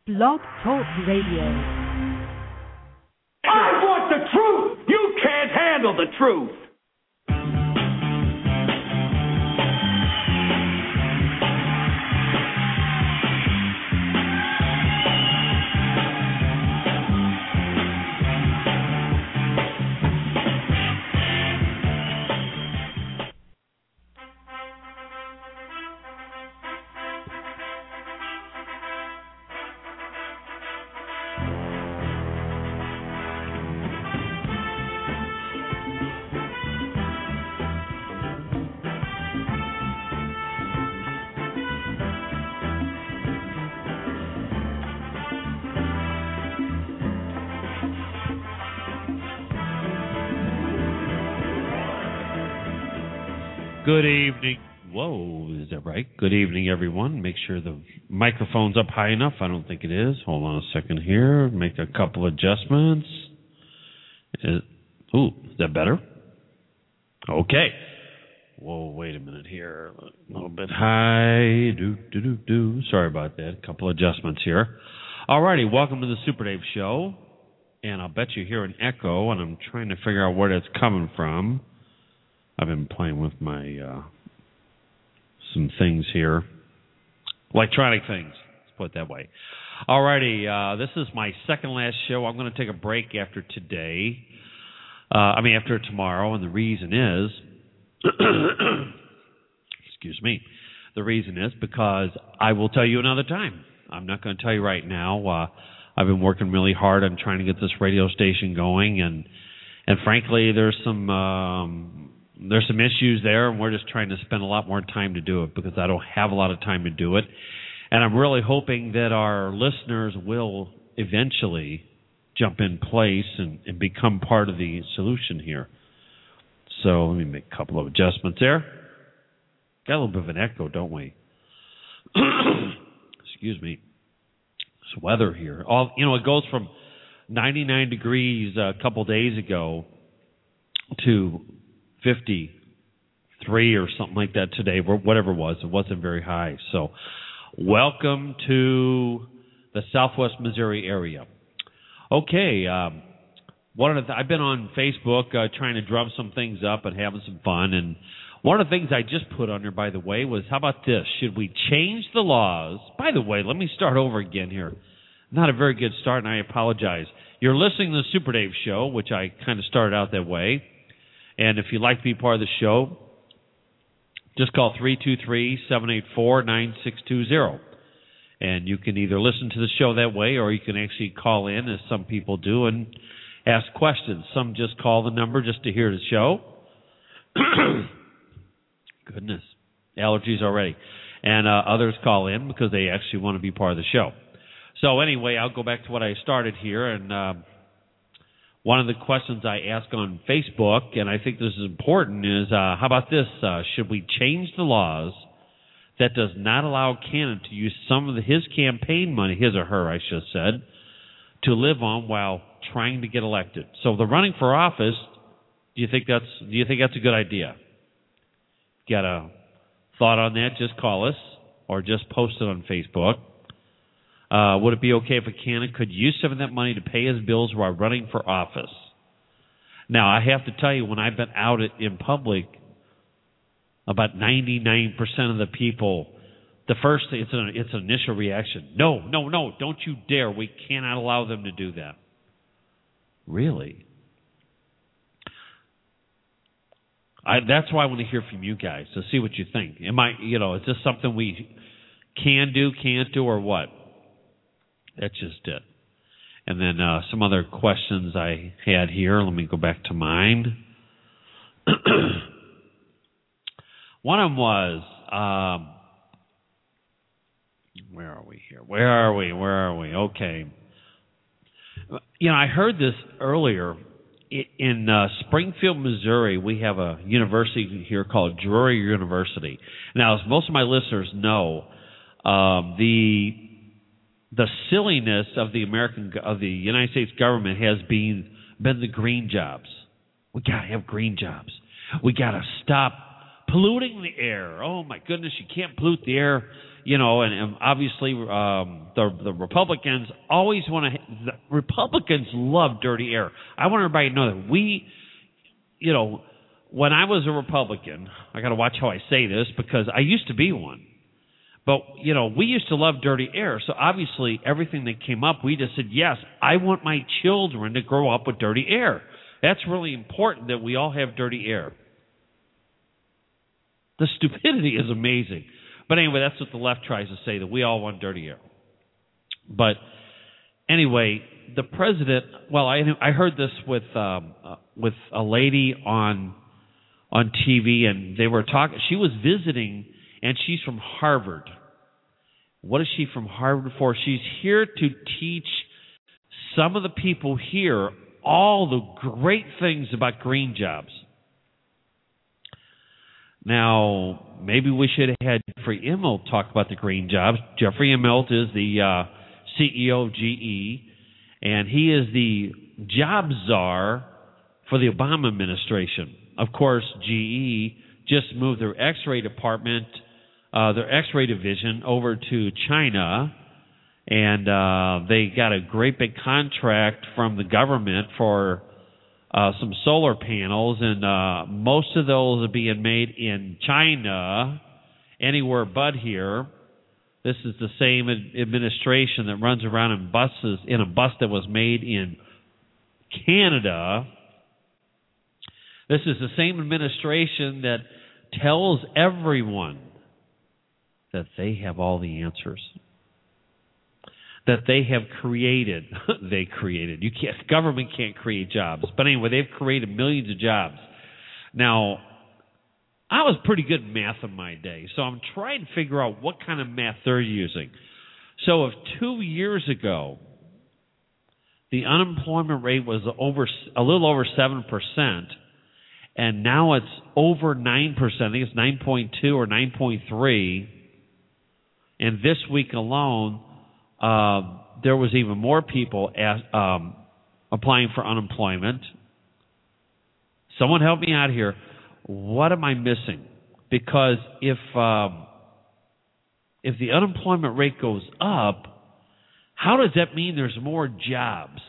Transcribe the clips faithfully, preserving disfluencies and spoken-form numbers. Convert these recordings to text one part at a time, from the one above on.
Blog Talk Radio. I want the truth! You can't handle the truth! Good evening. Whoa, is that right? Good evening, everyone. Make sure the microphone's up high enough. I don't think it is. Hold on a second here. Make a couple adjustments. Is, ooh, is that better? Okay. Whoa, wait a minute here. A little bit high. Do, do, do, do. Sorry about that. A couple adjustments here. All righty, welcome to the Super Dave Show. And I'll bet you hear an echo, and I'm trying to figure out where that's coming from. I've been playing with my uh, some things here, electronic things. Let's put it that way. All righty, uh, this is my second last show. I'm going to take a break after today. Uh, I mean, after tomorrow, and the reason is, excuse me, the reason is because I will tell you another time. I'm not going to tell you right now. Uh, I've been working really hard on trying to get this radio station going, and and frankly, there's some. Um, There's some issues there, and we're just trying to spend a lot more time to do it because I don't have a lot of time to do it. And I'm really hoping that our listeners will eventually jump in place and, and become part of the solution here. So let me make a couple of adjustments there. Got a little bit of an echo, don't we? Excuse me. This weather here. All you know, it goes from ninety-nine degrees a couple days ago to fifty-three or something like that today, whatever it was. It wasn't very high. So welcome to the Southwest Missouri area. Okay, um, one of the th- I've been on Facebook uh, trying to drum some things up and having some fun. And one of the things I just put on there, by the way, was how about this? Should we change the laws? By the way, let me start over again here. Not a very good start, and I apologize. You're listening to the Super Dave Show, which I kind of started out that way. And if you'd like to be part of the show, just call three two three, seven eight four, nine six two zero. And you can either listen to the show that way, or you can actually call in, as some people do, and ask questions. Some just call the number just to hear the show. Goodness, allergies already. And uh, others call in because they actually want to be part of the show. So anyway, I'll go back to what I started here, and uh, one of the questions I ask on Facebook, and I think this is important, is uh, how about this? Uh, should we change the laws that does not allow a candidate to use some of the, his campaign money, his or her, I should have said, to live on while trying to get elected? So the running for office, do you think that's do you think that's a good idea? Got a thought on that? Just call us or just post it on Facebook. Uh, would it be okay if a candidate could use some of that money to pay his bills while running for office? Now, I have to tell you, when I've been out in public, about ninety-nine percent of the people, the first thing, it's an, it's an initial reaction. No, no, no, don't you dare. We cannot allow them to do that. Really? I, that's why I want to hear from you guys, to see what you think. Am I, you know, is this something we can do, can't do, or what? That's just it. And then uh, some other questions I had here. Let me go back to mine. One of them was, um, where are we here? Where are we? Where are we? Okay. You know, I heard this earlier. In uh, Springfield, Missouri, we have a university here called Drury University. Now, as most of my listeners know, um, the the silliness of the American of the United States government has been been the green jobs. We got to have green jobs. We got to stop polluting the air. Oh my goodness, you can't pollute the air. you know, and, and obviously um, the the Republicans always want to. The Republicans love dirty air. I want everybody to know that we, you know, when I was a Republican, I got to watch how I say this because I used to be one. But, you know, we used to love dirty air. So obviously everything that came up, we just said, yes, I want my children to grow up with dirty air. That's really important that we all have dirty air. The stupidity is amazing. But anyway, that's what the left tries to say, that we all want dirty air. But anyway, the president, well, I I heard this with um, uh, with a lady on on T V, and they were talking, she was visiting, and she's from Harvard. What is she from Harvard for? She's here to teach some of the people here all the great things about green jobs. Now, maybe we should have had Jeffrey Immelt talk about the green jobs. Jeffrey Immelt is the uh, C E O of G E, and he is the job czar for the Obama administration. Of course, G E just moved their X-ray department, uh, their X-ray division over to China, and uh, they got a great big contract from the government for uh, some solar panels, and uh, most of those are being made in China, anywhere but here. This is the same ad- administration that runs around in buses, in a bus that was made in Canada. This is the same administration that tells everyone that they have all the answers, that they have created. they created. You can't. Government can't create jobs, but anyway, they've created millions of jobs. Now, I was pretty good at math in my day, so I'm trying to figure out what kind of math they're using. So, if two years ago the unemployment rate was over a little over seven percent, and now it's over nine percent. I think it's nine point two or nine point three. And this week alone, uh, there was even more people as, um, applying for unemployment. Someone help me out here. What am I missing? Because if um, if the unemployment rate goes up, how does that mean there's more jobs,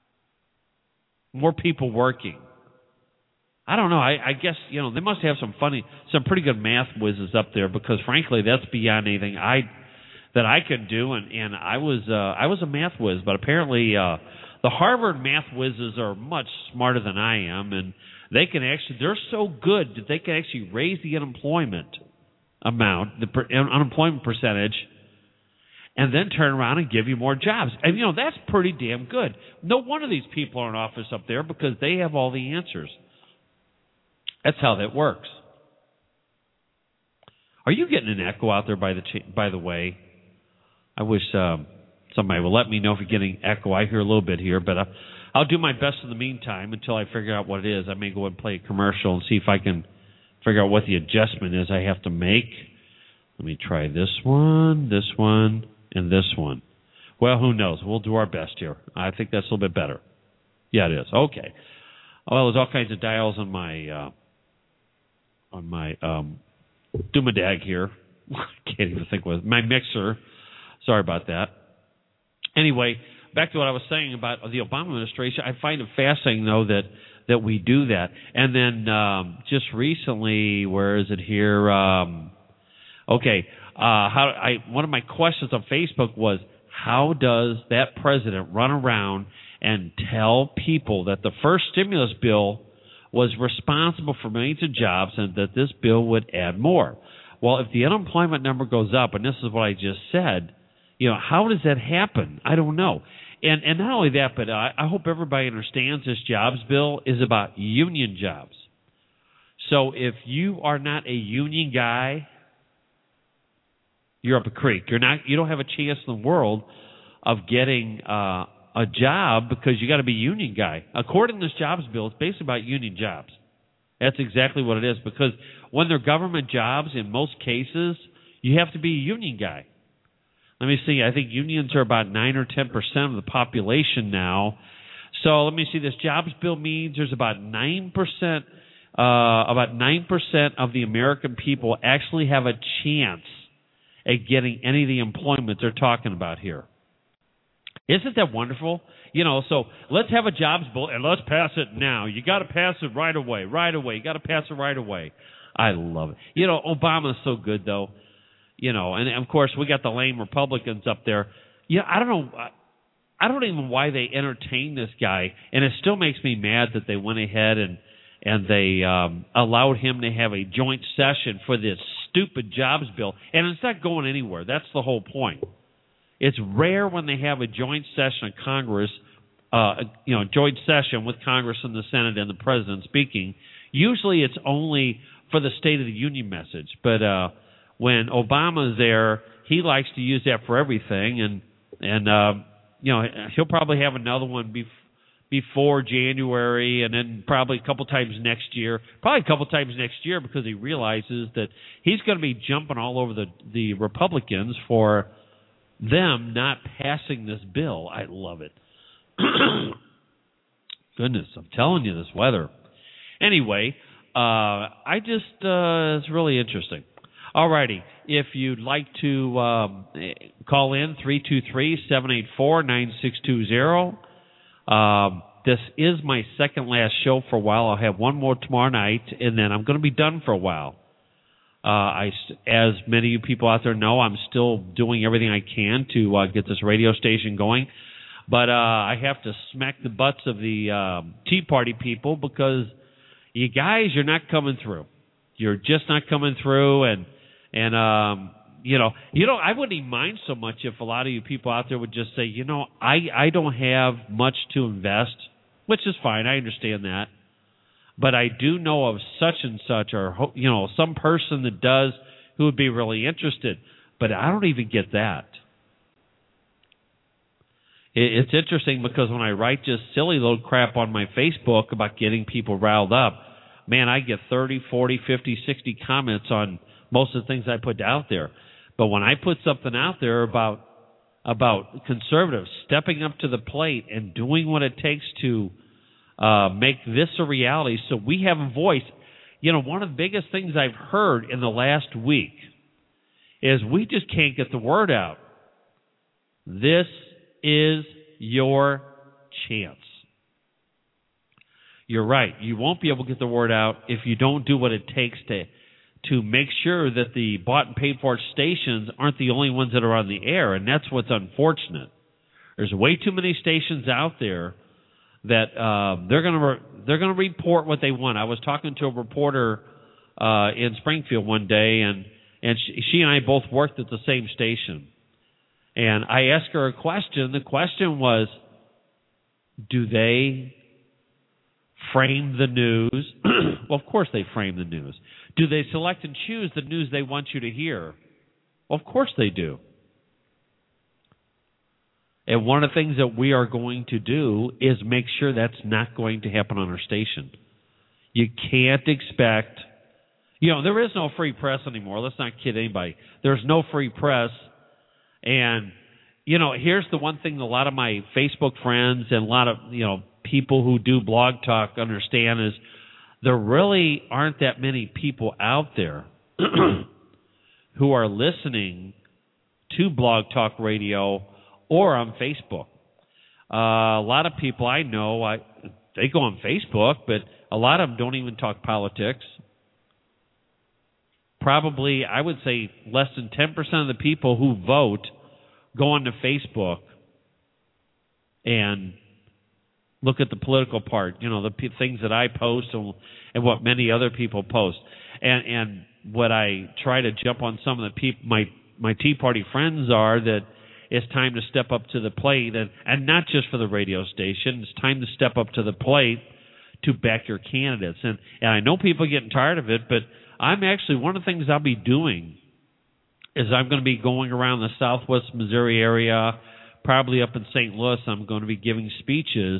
more people working? I don't know. I, I guess, you know, they must have some funny, some pretty good math whizzes up there because, frankly, that's beyond anything I that I could do. And, and I was uh, I was a math whiz, but apparently uh, the Harvard math whizzes are much smarter than I am, and they can actually, they're so good that they can actually raise the unemployment amount, the per, unemployment percentage, and then turn around and give you more jobs. And, you know, that's pretty damn good. No wonder these people are in office up there because they have all the answers. That's how that works. Are you getting an echo out there, by the ch- by the way? I wish um, somebody would let me know if you're getting echo. I hear a little bit here, but uh, I'll do my best in the meantime until I figure out what it is. I may go and play a commercial and see if I can figure out what the adjustment is I have to make. Let me try this one, this one, and this one. Well, who knows? We'll do our best here. I think that's a little bit better. Yeah, it is. Okay. Well, there's all kinds of dials on my uh, on my um, Doomadag here. I can't even think what my mixer. Sorry about that. Anyway, back to what I was saying about the Obama administration. I find it fascinating, though, that that we do that. And then um, just recently, where is it here? Um, okay, uh, how I one of my questions on Facebook was, how does that president run around and tell people that the first stimulus bill was responsible for millions of jobs and that this bill would add more? Well, if the unemployment number goes up, and this is what I just said, you know, how does that happen? I don't know. And and not only that, but I, I hope everybody understands this jobs bill is about union jobs. So if you are not a union guy, you're up a creek. You're not. You don't have a chance in the world of getting uh, a job because you got to be a union guy. According to this jobs bill, it's basically about union jobs. That's exactly what it is, because when they're government jobs, in most cases, you have to be a union guy. Let me see. I think unions are about nine or ten percent of the population now. So let me see. This jobs bill means there's about nine percent, uh, about nine percent of the American people actually have a chance at getting any of the employment they're talking about here. Isn't that wonderful? You know, so let's have a jobs bill and let's pass it now. You got to pass it right away, right away. You got to pass it right away. I love it. You know, Obama's so good, though. You know, and of course we got the lame Republicans up there. Yeah, I don't know. I don't even know why they entertain this guy, and it still makes me mad that they went ahead and and they um, allowed him to have a joint session for this stupid jobs bill, and it's not going anywhere. That's the whole point. It's rare when they have a joint session of Congress, uh, you know, joint session with Congress and the Senate and the President speaking. Usually it's only for the State of the Union message. But uh, when Obama's there, he likes to use that for everything. And, and uh, you know, he'll probably have another one bef- before January and then probably a couple times next year. Probably a couple times next year because he realizes that he's going to be jumping all over the, the Republicans for them not passing this bill. I love it. Goodness, I'm telling you, this weather. Anyway, uh, I just, uh, it's really interesting. All righty. If you'd like to um, call in, three two three, seven eight four, nine six two zero. Um, this is my second last show for a while. I'll have one more tomorrow night, and then I'm going to be done for a while. Uh, I, as many of you people out there know, I'm still doing everything I can to uh, get this radio station going. But uh, I have to smack the butts of the uh, Tea Party people because you guys, you're not coming through. You're just not coming through, and and um, you know, you know, I wouldn't even mind so much if a lot of you people out there would just say, you know, I I don't have much to invest, which is fine. I understand that. But I do know of such and such, or, you know, some person that does who would be really interested. But I don't even get that. It's interesting because when I write just silly little crap on my Facebook about getting people riled up, man, I get thirty, forty, fifty, sixty comments on most of the things I put out there. But when I put something out there about about conservatives stepping up to the plate and doing what it takes to Uh, make this a reality so we have a voice. You know, one of the biggest things I've heard in the last week is we just can't get the word out. This is your chance. You're right. You won't be able to get the word out if you don't do what it takes to to make sure that the bought and paid for stations aren't the only ones that are on the air, and that's what's unfortunate. There's way too many stations out there that uh, they're going to re- they're going to report what they want. I was talking to a reporter uh, in Springfield one day, and and she, she and I both worked at the same station. And I asked her a question. The question was, do they frame the news? Well, of course they frame the news. Do they select and choose the news they want you to hear? Well, of course they do. And one of the things that we are going to do is make sure that's not going to happen on our station. You can't expect, you know, there is no free press anymore. Let's not kid anybody. There's no free press. And, you know, here's the one thing a lot of my Facebook friends and a lot of, you know, people who do Blog Talk understand is there really aren't that many people out there who are listening to Blog Talk Radio or on Facebook. Uh, a lot of people I know, I, they go on Facebook, but a lot of them don't even talk politics. Probably, I would say, less than ten percent of the people who vote go onto Facebook and look at the political part, you know, the p- things that I post and, and what many other people post. And, and what I try to jump on some of the people, my, my Tea Party friends are that it's time to step up to the plate, and, and not just for the radio station. It's time to step up to the plate to back your candidates. And, and I know people are getting tired of it, but I'm actually, one of the things I'll be doing is I'm going to be going around the southwest Missouri area, probably up in Saint Louis. I'm going to be giving speeches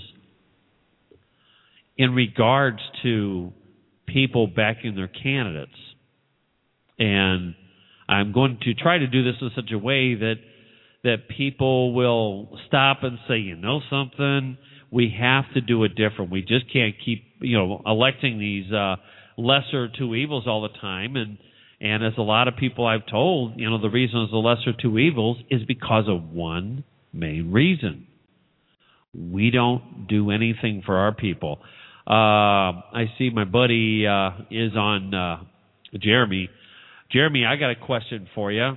in regards to people backing their candidates. And I'm going to try to do this in such a way that that people will stop and say, you know something, we have to do it different. We just can't keep, you know, electing these uh, lesser two evils all the time. And And as a lot of people I've told, you know, the reason it's the lesser two evils is because of one main reason. We don't do anything for our people. Uh, I see my buddy uh, is on, uh, Jeremy. Jeremy, I got a question for you.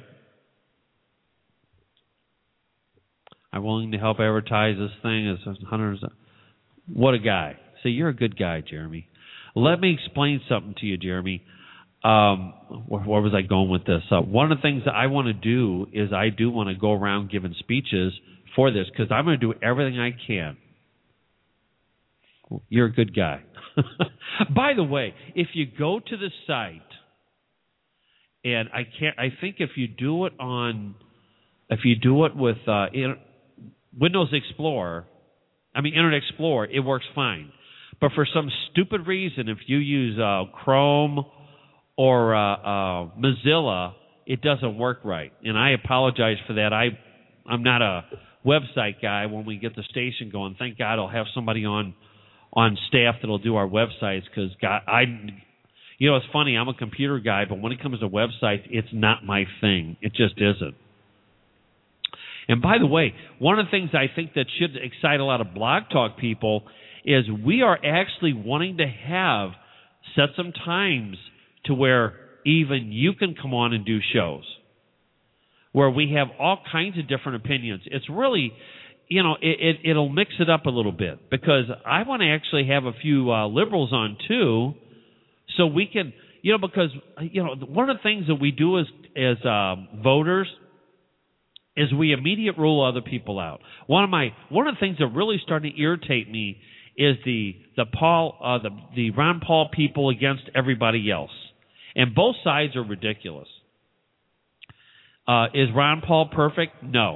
I'm willing to help advertise this thing as hundreds. Of, what a guy. See, you're a good guy, Jeremy. Let me explain something to you, Jeremy. Um, where, where was I going with this? Uh, one of the things that I want to do is I do want to go around giving speeches for this because I'm going to do everything I can. You're a good guy. By the way, if you go to the site, and I can't, I think if you do it on, if you do it with uh, in, Windows Explorer, I mean Internet Explorer, it works fine. But for some stupid reason, if you use uh, Chrome or uh, uh, Mozilla, it doesn't work right. And I apologize for that. I, I'm not a website guy. When we get the station going, thank God I'll have somebody on on staff that'll do our websites because God, I, you know, it's funny. I'm a computer guy, but when it comes to websites, it's not my thing. It just isn't. And by the way, one of the things I think that should excite a lot of Blog Talk people is we are actually wanting to have set some times to where even you can come on and do shows where we have all kinds of different opinions. It's really, you know, it, it, it'll mix it up a little bit because I want to actually have a few uh, liberals on too so we can, you know, because, you know, one of the things that we do as, as uh, voters is we immediate rule other people out. One of my one of the things that really starting to irritate me is the the Paul uh, the the Ron Paul people against everybody else, and both sides are ridiculous. Uh, is Ron Paul perfect? No.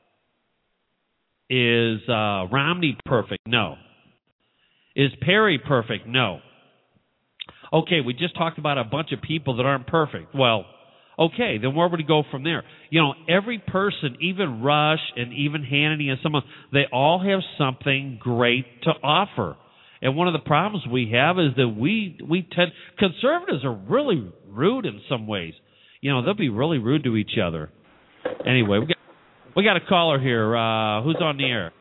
Is uh, Romney perfect? No. Is Perry perfect? No. Okay, we just talked about a bunch of people that aren't perfect. Well, okay, then where would we go from there? You know, every person, even Rush and even Hannity and someone, they all have something great to offer. And one of the problems we have is that we we tend conservatives are really rude in some ways. You know, they'll be really rude to each other. Anyway, we got we got a caller here. Uh, who's on the air?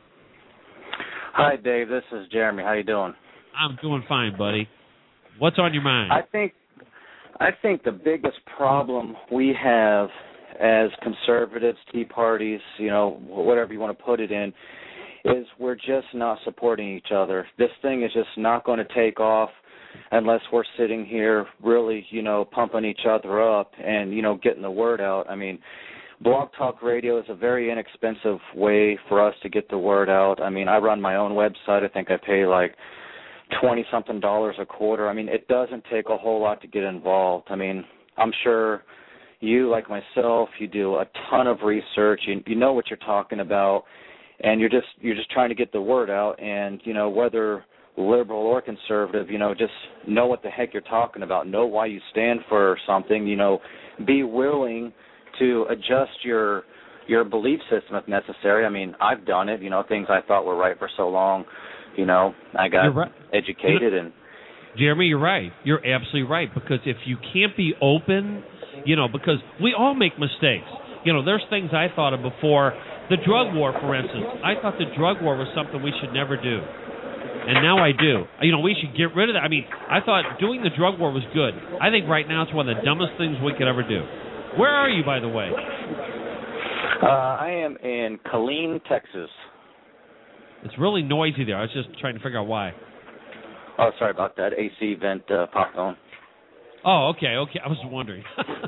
Hi, Dave. This is Jeremy. How you doing? I'm doing fine, buddy. What's on your mind? I think I think the biggest problem we have as conservatives, Tea Parties, you know, whatever you want to put it in, is we're just not supporting each other. This thing is just not going to take off unless we're sitting here really, you know, pumping each other up and, you know, getting the word out. I mean, Blog Talk Radio is a very inexpensive way for us to get the word out. I mean, I run my own website. I think I pay like twenty-something dollars a quarter. I mean, it doesn't take a whole lot to get involved. I mean, I'm sure you, like myself, you do a ton of research. You, you know what you're talking about, and you're just you're just trying to get the word out. And, you know, whether liberal or conservative, you know, just know what the heck you're talking about. Know why you stand for something. You know, be willing to adjust your your belief system if necessary. I mean, I've done it. You know, things I thought were right for so long. You know, I got right. educated and. Jeremy, you're right. You're absolutely right because if you can't be open, you know, because we all make mistakes. You know, there's things I thought of before. The drug war, for instance. I thought the drug war was something we should never do. And now I do. You know, we should get rid of that. I mean, I thought doing the drug war was good. I think right now it's one of the dumbest things we could ever do. Where are you, by the way? Uh, I am in Killeen, Texas. It's really noisy there. I was just trying to figure out why. Oh, sorry about that. A C vent uh, popped on. Oh, okay, okay. I was wondering.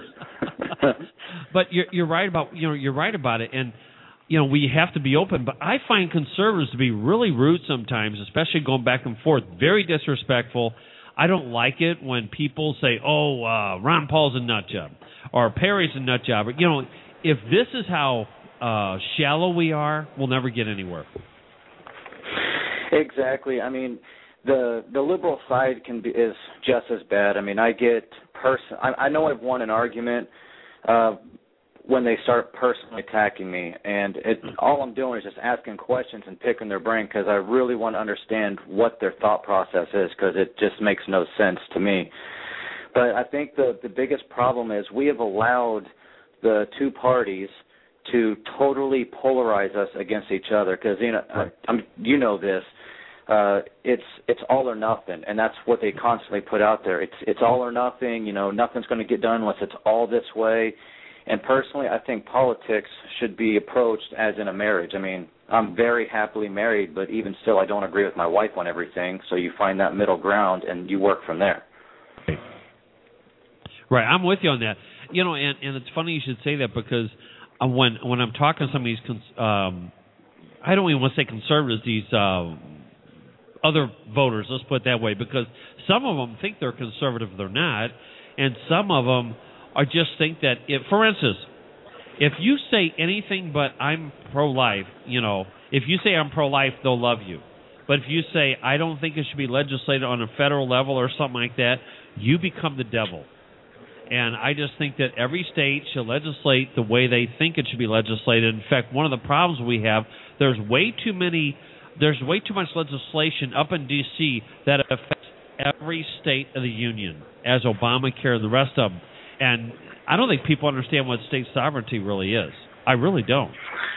But you're you're right about you know you're right about it, and you know we have to be open. But I find conservatives to be really rude sometimes, especially going back and forth, very disrespectful. I don't like it when people say, "Oh, uh, Ron Paul's a nut job," or "Perry's a nut job." You know, if this is how uh, shallow we are, we'll never get anywhere. Exactly. I mean, the the liberal side can be is just as bad. I mean, I get person. I, I know I've won an argument uh, when they start personally attacking me, and it, all I'm doing is just asking questions and picking their brain because I really want to understand what their thought process is because it just makes no sense to me. But I think the the biggest problem is we have allowed the two parties to totally polarize us against each other. Because you know, right. I, I'm, you know this. Uh, it's it's all or nothing, and that's what they constantly put out there. It's it's all or nothing. You know, nothing's going to get done unless it's all this way. And personally, I think politics should be approached as in a marriage. I mean, I'm very happily married, but even still, I don't agree with my wife on everything. So you find that middle ground, and you work from there. Right, I'm with you on that. You know, and, and it's funny you should say that because uh, when when I'm talking to some of these, cons- um, I don't even want to say conservatives, these uh, other voters, let's put it that way, because some of them think they're conservative, they're not, and some of them are just think that, if, for instance, if you say anything but I'm pro-life, you know, if you say I'm pro-life, they'll love you. But if you say I don't think it should be legislated on a federal level or something like that, you become the devil. And I just think that every state should legislate the way they think it should be legislated. In fact, one of the problems we have, there's way too many, there's way too much legislation up in D C that affects every state of the union, as Obamacare and the rest of them. And I don't think people understand what state sovereignty really is. I really don't.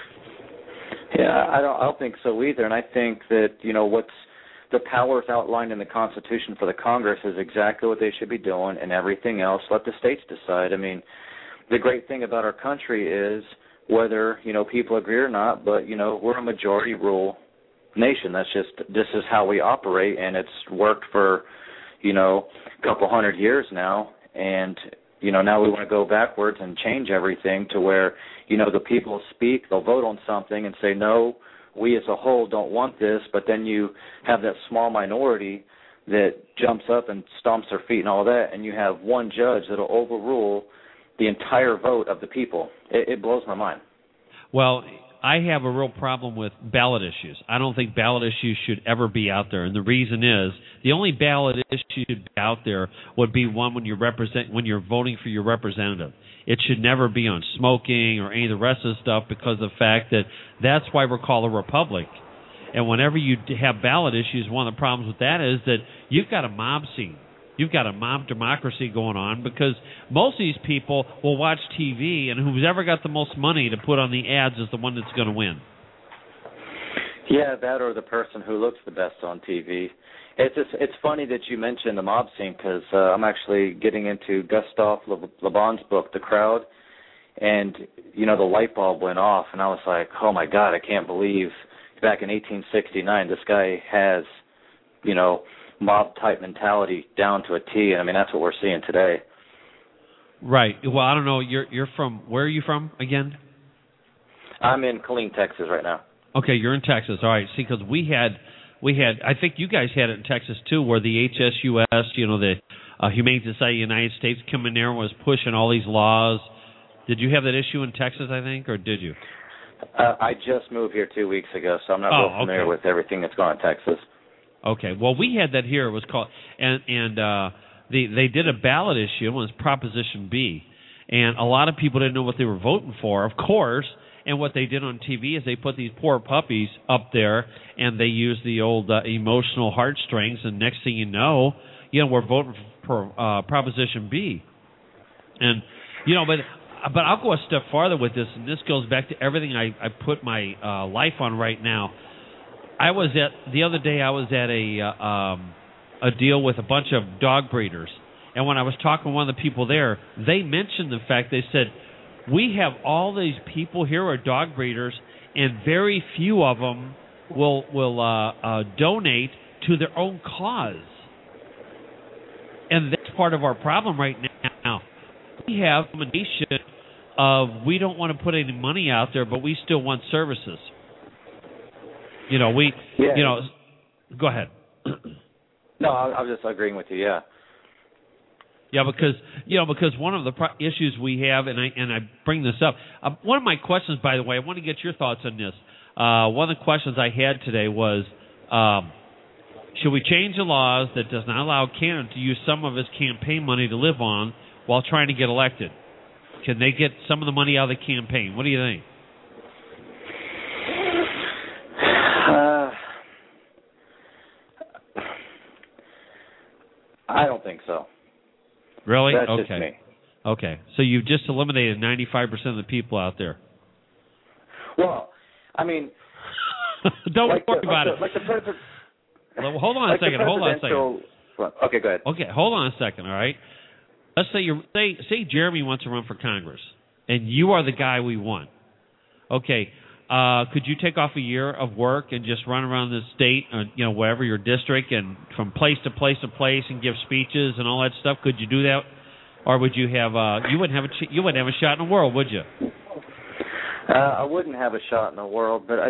Yeah, I don't, I don't think so either. And I think that, you know, what's the powers outlined in the Constitution for the Congress is exactly what they should be doing, and everything else, let the states decide. I mean, the great thing about our country is whether, you know, people agree or not, but, you know, we're a majority rule nation. That's just, this is how we operate, and it's worked for, you know, a couple hundred years now, and, you know, now we want to go backwards and change everything to where, you know, the people speak, they'll vote on something and say, no, we as a whole don't want this, but then you have that small minority that jumps up and stomps their feet and all that, and you have one judge that will overrule the entire vote of the people. It, it blows my mind. Well, I have a real problem with ballot issues. I don't think ballot issues should ever be out there, and the reason is the only ballot issue should be out there would be one when you represent when you're voting for your representative. It should never be on smoking or any of the rest of the stuff, because of the fact that that's why we're called a republic. And whenever you have ballot issues, one of the problems with that is that you've got a mob scene. You've got a mob democracy going on, because most of these people will watch T V, and who's ever got the most money to put on the ads is the one that's going to win. Yeah, that or the person who looks the best on T V. It's just, it's funny that you mentioned the mob scene, because uh, I'm actually getting into Gustave Le, Le Bon's book, The Crowd, and, you know, the light bulb went off, and I was like, oh, my God, I can't believe back in eighteen sixty-nine this guy has, you know, mob-type mentality down to a T, and, I mean, that's what we're seeing today. Right. Well, I don't know. You're you're from, where are you from again? I'm in Killeen, Texas right now. Okay, you're in Texas. All right. See, because we had, we had, I think you guys had it in Texas too, where the H S U S, you know, the uh, Humane Society of the United States, come in there and was pushing all these laws. Did you have that issue in Texas, I think, or did you? Uh, I just moved here two weeks ago, so I'm not oh, real familiar okay. with everything that's going on in Texas. Okay. Well, we had that here. It was called, and and uh, the they did a ballot issue. It was Proposition B, and a lot of people didn't know what they were voting for, of course. And what they did on T V is they put these poor puppies up there, and they used the old uh, emotional heartstrings. And next thing you know, you know, we're voting for uh, Proposition B. And you know, but but I'll go a step farther with this, and this goes back to everything I, I put my uh, life on right now. I was at the other day. I was at a uh, um, a deal with a bunch of dog breeders, and when I was talking to one of the people there, they mentioned the fact, they said, we have all these people here who are dog breeders, and very few of them will will uh, uh, donate to their own cause, and that's part of our problem right now. We have a nation of we don't want to put any money out there, but we still want services. You know, we, yeah. you know, go ahead. No, I, I was just agreeing with you, yeah. Yeah, because, you know, because one of the pro- issues we have, and I and I bring this up, uh, one of my questions, by the way, I want to get your thoughts on this. Uh, one of the questions I had today was, um, should we change the laws that does not allow a candidate to use some of his campaign money to live on while trying to get elected? Can they get some of the money out of the campaign? What do you think? Uh, I don't think so. Really? That's okay. just me. Okay. So you've just eliminated ninety-five percent of the people out there. Well, I mean, don't like worry the, about like it. The, like the president. Well, hold on like a second. Hold on a second. Okay, go ahead. Okay, hold on a second. All right. Let's say you say say Jeremy wants to run for Congress, and you are the guy we want. Okay. Uh, could you take off a year of work and just run around the state, or, you know, wherever your district, and from place to place to place, and give speeches and all that stuff? Could you do that, or would you have? Uh, you wouldn't have a ch- you wouldn't have a shot in the world, would you? Uh, I wouldn't have a shot in the world, but I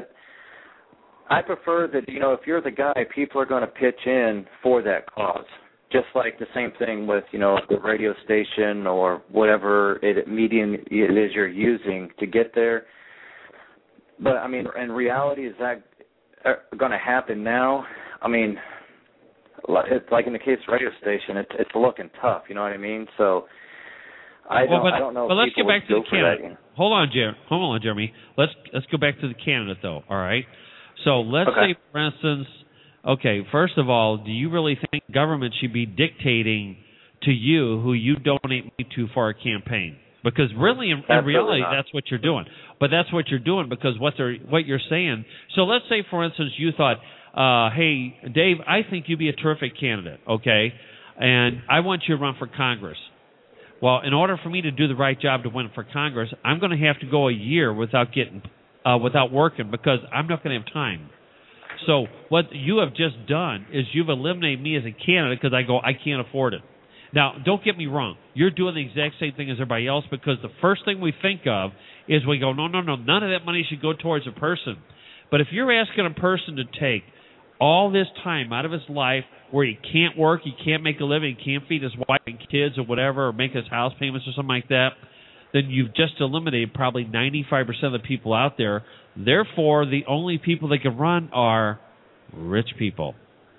I prefer that, you know, if you're the guy, people are going to pitch in for that cause. Just like the same thing with, you know, the radio station or whatever it, medium it is you're using to get there. But, I mean, in reality, is that going to happen now? I mean, it's like in the case of the radio station, it, it's looking tough, you know what I mean? So I well, don't, but, I don't know but if let's people get back to would the go candidate. for that. Hold on, Jer- hold on, Jeremy. Let's let's go back to the candidate, though, all right? So let's Okay. say, for instance, okay, first of all, do you really think government should be dictating to you who you donate money to for a campaign? Because really, in, in reality, not. that's what you're doing. But that's what you're doing because what they're what you're saying. So let's say, for instance, you thought, uh, "Hey, Dave, I think you'd be a terrific candidate, okay? And I want you to run for Congress." Well, in order for me to do the right job to win for Congress, I'm going to have to go a year without getting, uh, without working because I'm not going to have time. So what you have just done is you've eliminated me as a candidate because I go, I can't afford it. Now, don't get me wrong. You're doing the exact same thing as everybody else because the first thing we think of is we go, no, no, no, none of that money should go towards a person. But if you're asking a person to take all this time out of his life where he can't work, he can't make a living, he can't feed his wife and kids or whatever, or make his house payments or something like that, then you've just eliminated probably ninety-five percent of the people out there. Therefore, the only people that can run are rich people.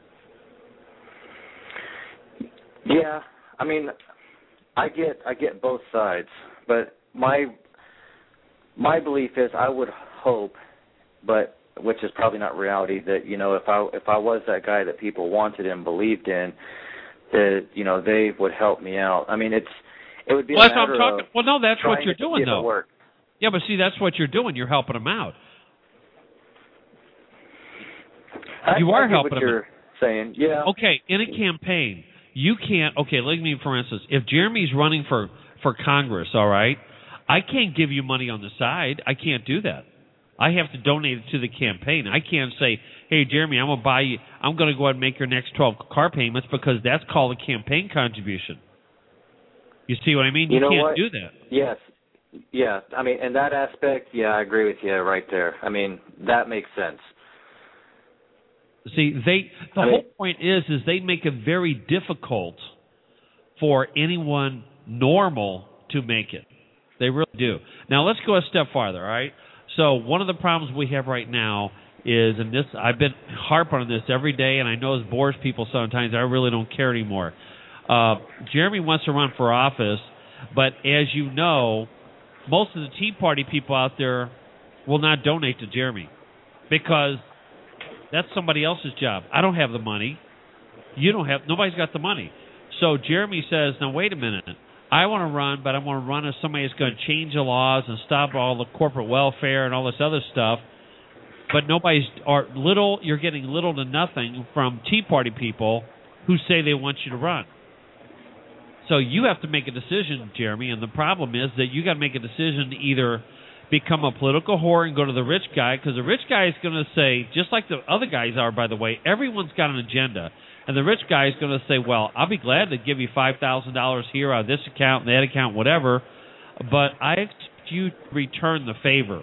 Yeah, I mean, I get I get both sides, but my my belief is I would hope, but which is probably not reality, that, you know, if I if I was that guy that people wanted and believed in, that, you know, they would help me out. I mean, it's it would be Well, a that's what I'm matter talking. of Well, no, that's what trying you're to doing, see if it though. works. Yeah, but see, that's what you're doing. You're helping them out. I, You are I get helping what them. you're saying. Yeah. Okay, in a campaign, you can't. Okay, let me, for instance, if Jeremy's running for for Congress, all right, I can't give you money on the side. I can't do that. I have to donate it to the campaign. I can't say, "Hey, Jeremy, I'm gonna buy you. I'm gonna go ahead and make your next twelve car payments," because that's called a campaign contribution. You see what I mean? You, You know can't what? do that. Yes. Yeah. I mean, in that aspect, yeah, I agree with you right there. I mean, that makes sense. See, they the I whole mean, point is is they make it very difficult for anyone normal to make it. They really do. Now let's go a step farther, all right? So one of the problems we have right now is, and this I've been harping on this every day, and I know it bores people sometimes. I really don't care anymore. Uh, Jeremy wants to run for office, but as you know, most of the Tea Party people out there will not donate to Jeremy because that's somebody else's job. I don't have the money. You don't have. Nobody's got the money. So Jeremy says, "Now wait a minute. I want to run, but I want to run as somebody that's going to change the laws and stop all the corporate welfare and all this other stuff." But nobody's or little. You're getting little to nothing from Tea Party people who say they want you to run. So you have to make a decision, Jeremy. And the problem is that you got to make a decision to either become a political whore and go to the rich guy, because the rich guy is going to say, just like the other guys are, by the way, everyone's got an agenda. And the rich guy is going to say, well, I'll be glad to give you five thousand dollars here out of this account and that account, whatever, but I expect you to return the favor.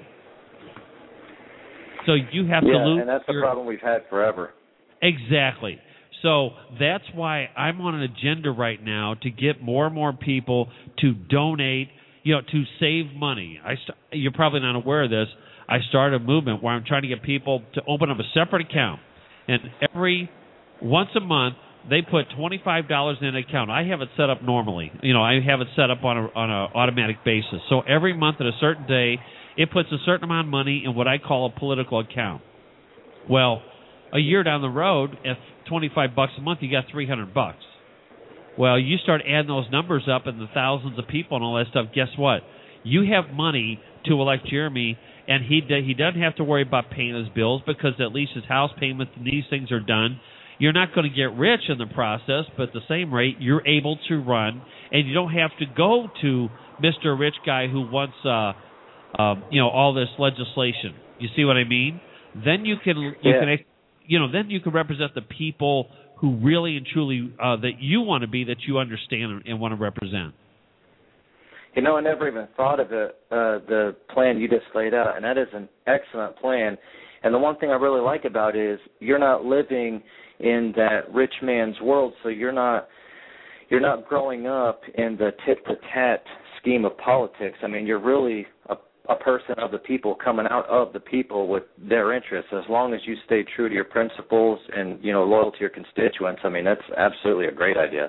So you have yeah, to lose. and that's the your... problem we've had forever. Exactly. So that's why I'm on an agenda right now to get more and more people to donate, you know, to save money. I st- you're probably not aware of this. I started a movement where I'm trying to get people to open up a separate account, and every once a month they put twenty-five dollars in an account. I have it set up normally. You know, I have it set up on a on a automatic basis. So every month at a certain day, it puts a certain amount of money in what I call a political account. Well, a year down the road, if twenty-five bucks a month, you got three hundred bucks. Well, you start adding those numbers up and the thousands of people and all that stuff. Guess what? You have money to elect Jeremy, and he he doesn't have to worry about paying his bills because at least his house payments and these things are done. You're not going to get rich in the process, but at the same rate, you're able to run, and you don't have to go to Mister Rich Guy who wants, uh, uh, you know, all this legislation. You see what I mean? Then you can, you yeah. can, you know, then you can represent the people who really and truly uh, that you want to be, that you understand and want to represent. You know, I never even thought of it, uh, the plan you just laid out, and that is an excellent plan. And the one thing I really like about it is you're not living in that rich man's world, so you're not you're not growing up in the tit-for-tat scheme of politics. I mean, you're really a, a person of the people, coming out of the people with their interests. As long as you stay true to your principles and, you know, loyal to your constituents, I mean, that's absolutely a great idea.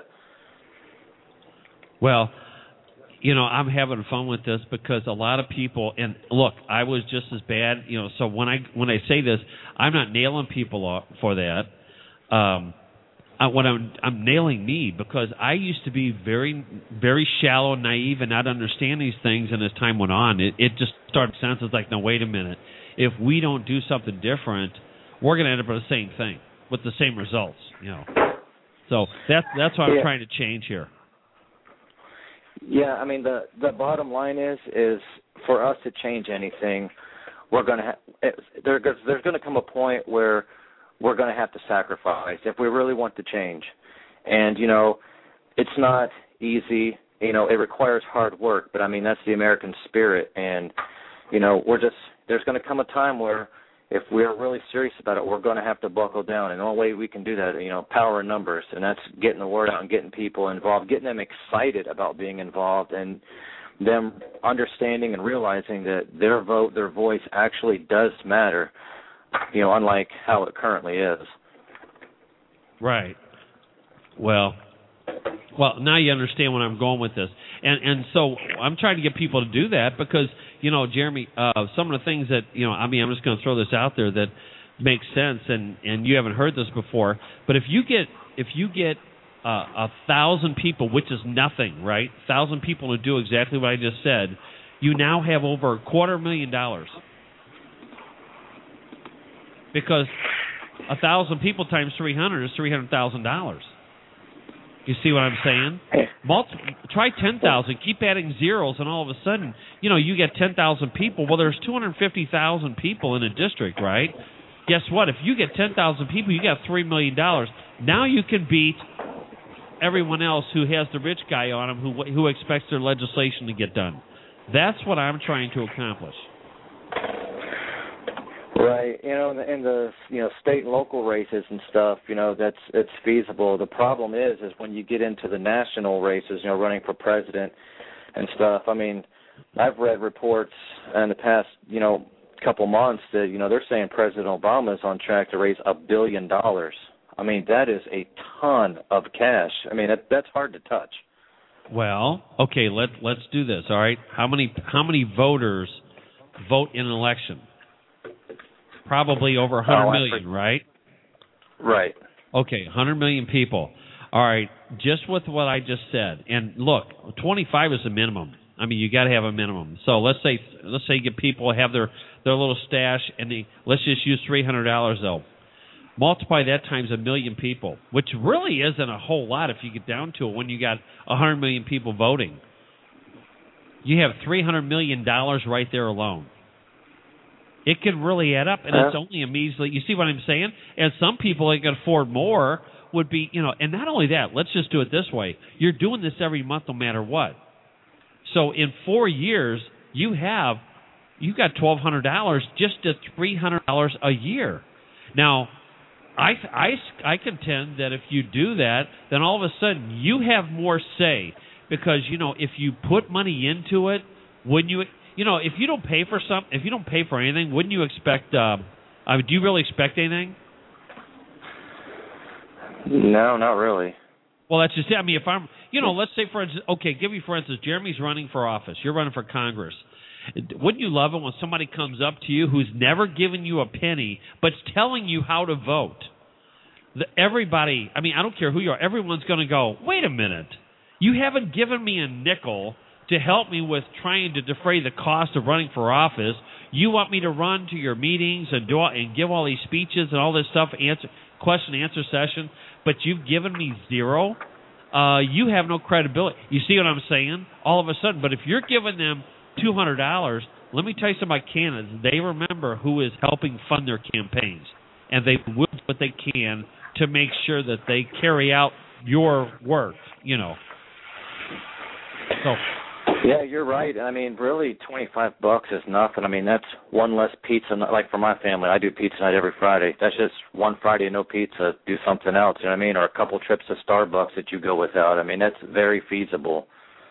Well, you know, I'm having fun with this because a lot of people, and look, I was just as bad, you know, so when I when I say this, I'm not nailing people off for that. Um, I, what I'm, I'm nailing me because I used to be very, very shallow, naive, and not understand these things, and as time went on, it, it just started sense. It's like, no, wait a minute. If we don't do something different, we're going to end up with the same thing, with the same results, you know. So that's, that's what I'm yeah. trying to change here. Yeah, I mean, the the bottom line is is for us to change anything, we're going to ha- there, there's going to come a point where we're going to have to sacrifice if we really want to change. And, you know, it's not easy. You know, it requires hard work, but, I mean, that's the American spirit. And, you know, we're just there's going to come a time where if we're really serious about it, we're going to have to buckle down. And the only way we can do that, you know, power in numbers, and that's getting the word out and getting people involved, getting them excited about being involved, and them understanding and realizing that their vote, their voice actually does matter, you know, unlike how it currently is. Right. Well, well, now you understand where I'm going with this. And and so I'm trying to get people to do that because, you know, Jeremy, uh, some of the things that, you know, I mean, I'm just going to throw this out there that makes sense, and, and you haven't heard this before, but if you get if you get uh, a thousand people, which is nothing, right, a thousand people to do exactly what I just said, you now have over a quarter million dollars. Because a thousand people times three hundred is three hundred thousand dollars. You see what I'm saying? Multi- try ten thousand, keep adding zeros, and all of a sudden, you know, you get ten thousand people. Well, there's two hundred fifty thousand people in a district, right? Guess what? If you get ten thousand people, you got three million dollars. Now you can beat everyone else who has the rich guy on them who who expects their legislation to get done. That's what I'm trying to accomplish. Right, you know, in the, in the you know state and local races and stuff, you know, that's it's feasible. The problem is, is when you get into the national races, you know, running for president and stuff. I mean, I've read reports in the past, you know, couple months that you know they're saying President Obama is on track to raise a billion dollars. I mean, that is a ton of cash. I mean, that, that's hard to touch. Well, okay, let let's do this. All right, how many how many voters vote in an election? Probably over one hundred oh, million, right? Right. Okay, one hundred million people. All right, just with what I just said. And look, twenty-five is a minimum. I mean, you got to have a minimum. So let's say let's say get people have their, their little stash, and they, let's just use three hundred dollars though. Multiply that times a million people, which really isn't a whole lot if you get down to it when you got one hundred million people voting. You have three hundred million dollars right there alone. It can really add up, and uh, it's only a measly. You see what I'm saying? And some people that can afford more would be, you know, and not only that, let's just do it this way. You're doing this every month no matter what. So in four years, you have, you got twelve hundred dollars just at three hundred dollars a year. Now, I, I, I contend that if you do that, then all of a sudden you have more say because, you know, if you put money into it, wouldn't you... You know, if you don't pay for some, if you don't pay for anything, wouldn't you expect? Uh, I mean, do you really expect anything? No, not really. Well, that's just it. I mean, if I'm, you know, let's say for instance, okay, give me for instance, Jeremy's running for office. You're running for Congress. Wouldn't you love it when somebody comes up to you who's never given you a penny, but's telling you how to vote? the, everybody, I mean, I don't care who you are, everyone's going to go, wait a minute, you haven't given me a nickel to help me with trying to defray the cost of running for office. You want me to run to your meetings and do and give all these speeches and all this stuff, answer question and answer session, but you've given me zero. Uh, you have no credibility. You see what I'm saying? All of a sudden, but if you're giving them two hundred dollars, let me tell you something about candidates. They remember who is helping fund their campaigns, and they will do what they can to make sure that they carry out your work. You know. So. Yeah, you're right. I mean, really, twenty-five bucks is nothing. I mean, that's one less pizza. Like for my family, I do pizza night every Friday. That's just one Friday no pizza. Do something else. You know what I mean? Or a couple trips to Starbucks that you go without. I mean, that's very feasible.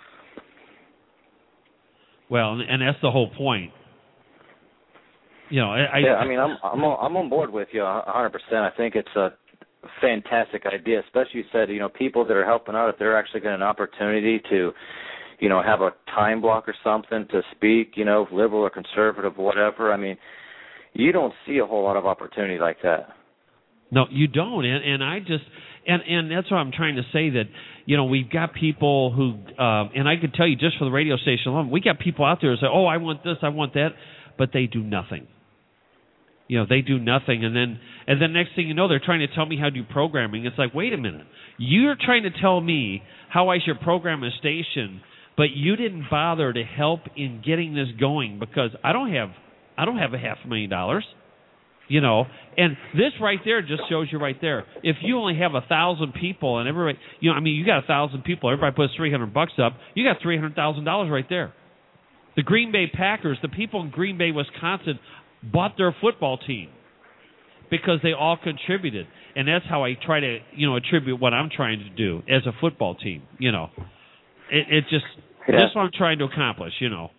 Well, and that's the whole point. You know, I, yeah. I mean, I'm I'm on, I'm on board with you one hundred percent. I think it's a fantastic idea. Especially you said, you know, people that are helping out, if they're actually getting an opportunity to, you know, have a time block or something to speak, you know, liberal or conservative, whatever. I mean, you don't see a whole lot of opportunity like that. No, you don't. And, and I just, and, and that's what I'm trying to say, that, you know, we've got people who, uh, and I could tell you just for the radio station alone, we got people out there who say, oh, I want this, I want that, but they do nothing. You know, they do nothing, and then and then next thing you know, they're trying to tell me how to do programming. It's like, wait a minute, you're trying to tell me how I should program a station, but you didn't bother to help in getting this going, because I don't have I don't have a half a million dollars, you know. And this right there just shows you right there. If you only have a thousand people and everybody, you know, I mean, you got a thousand people, everybody puts three hundred bucks up, you got three hundred thousand dollars right there. The Green Bay Packers, the people in Green Bay, Wisconsin, bought their football team because they all contributed, and that's how I try to, you know, attribute what I'm trying to do as a football team. You know, it, it just yeah. That's what I'm trying to accomplish. You know.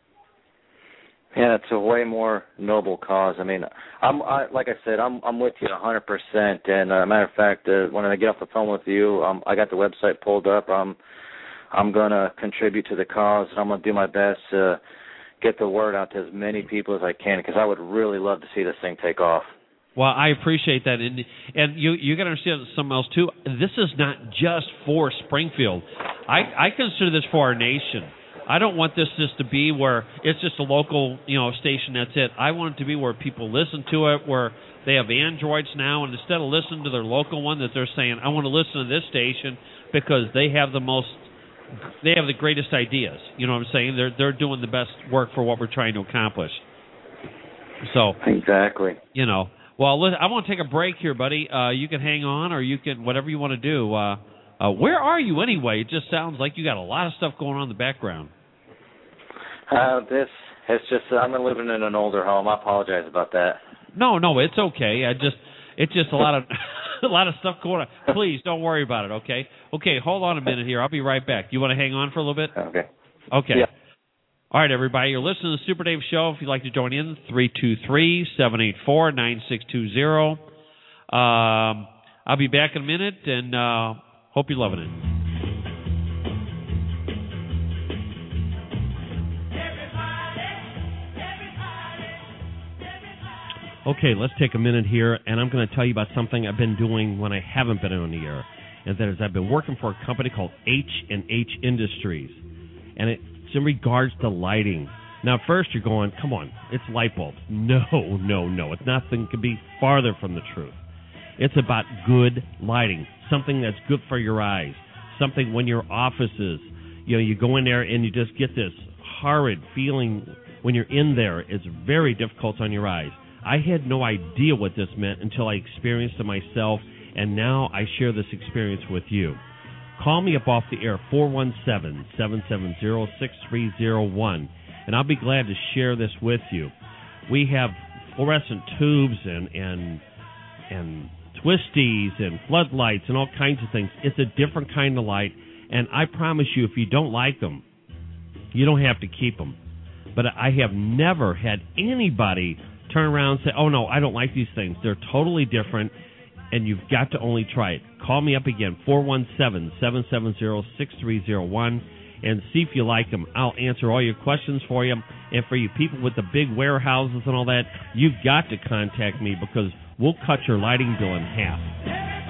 Yeah, it's a way more noble cause. I mean, I'm I, like I said, I'm I'm with you one hundred percent. And uh, matter of fact, uh, when I get off the phone with you, um, I got the website pulled up. I'm I'm gonna contribute to the cause, and I'm gonna do my best to get the word out to as many people as I can, because I would really love to see this thing take off. Well, I appreciate that, and and you you got to understand something else too. This is not just for Springfield. I I consider this for our nation. I don't want this just to be where it's just a local, you know, station. That's it. I want it to be where people listen to it, where they have Androids now, and instead of listening to their local one, that they're saying, I want to listen to this station because they have the most. They have the greatest ideas. You know what I'm saying? They're they're doing the best work for what we're trying to accomplish. So exactly. You know. Well, listen, I want to take a break here, buddy. Uh, you can hang on, or you can whatever you want to do. Uh, uh, where are you anyway? It just sounds like you got a lot of stuff going on in the background. Uh, this it's just I'm living in an older home. I apologize about that. No, no, it's okay. I just it's just a lot of. A lot of stuff going on. Please don't worry about it, okay? Okay, hold on a minute here. I'll be right back. You want to hang on for a little bit? Okay. Okay. Yeah. All right, everybody. You're listening to the Super Dave Show. If you'd like to join in, three two three, seven eight four, nine six two zero. Um, I'll be back in a minute, and uh, hope you're loving it. Okay, let's take a minute here, and I'm going to tell you about something I've been doing when I haven't been on the air, and that is I've been working for a company called H and H Industries, and it's in regards to lighting. Now, first you're going, come on, it's light bulbs. No, no, no, it's nothing could be farther from the truth. It's about good lighting, something that's good for your eyes, something when your offices, you know, you go in there and you just get this horrid feeling when you're in there. It's very difficult on your eyes. I had no idea what this meant until I experienced it myself, and now I share this experience with you. Call me up off the air, four one seven, seven seven zero, six three zero one, and I'll be glad to share this with you. We have fluorescent tubes and and and twisties and floodlights and all kinds of things. It's a different kind of light, and I promise you, if you don't like them, you don't have to keep them. But I have never had anybody turn around and say, oh, no, I don't like these things. They're totally different, and you've got to only try it. Call me up again, four one seven, seven seven zero, six three zero one, and see if you like them. I'll answer all your questions for you. And for you people with the big warehouses and all that, you've got to contact me because we'll cut your lighting bill in half.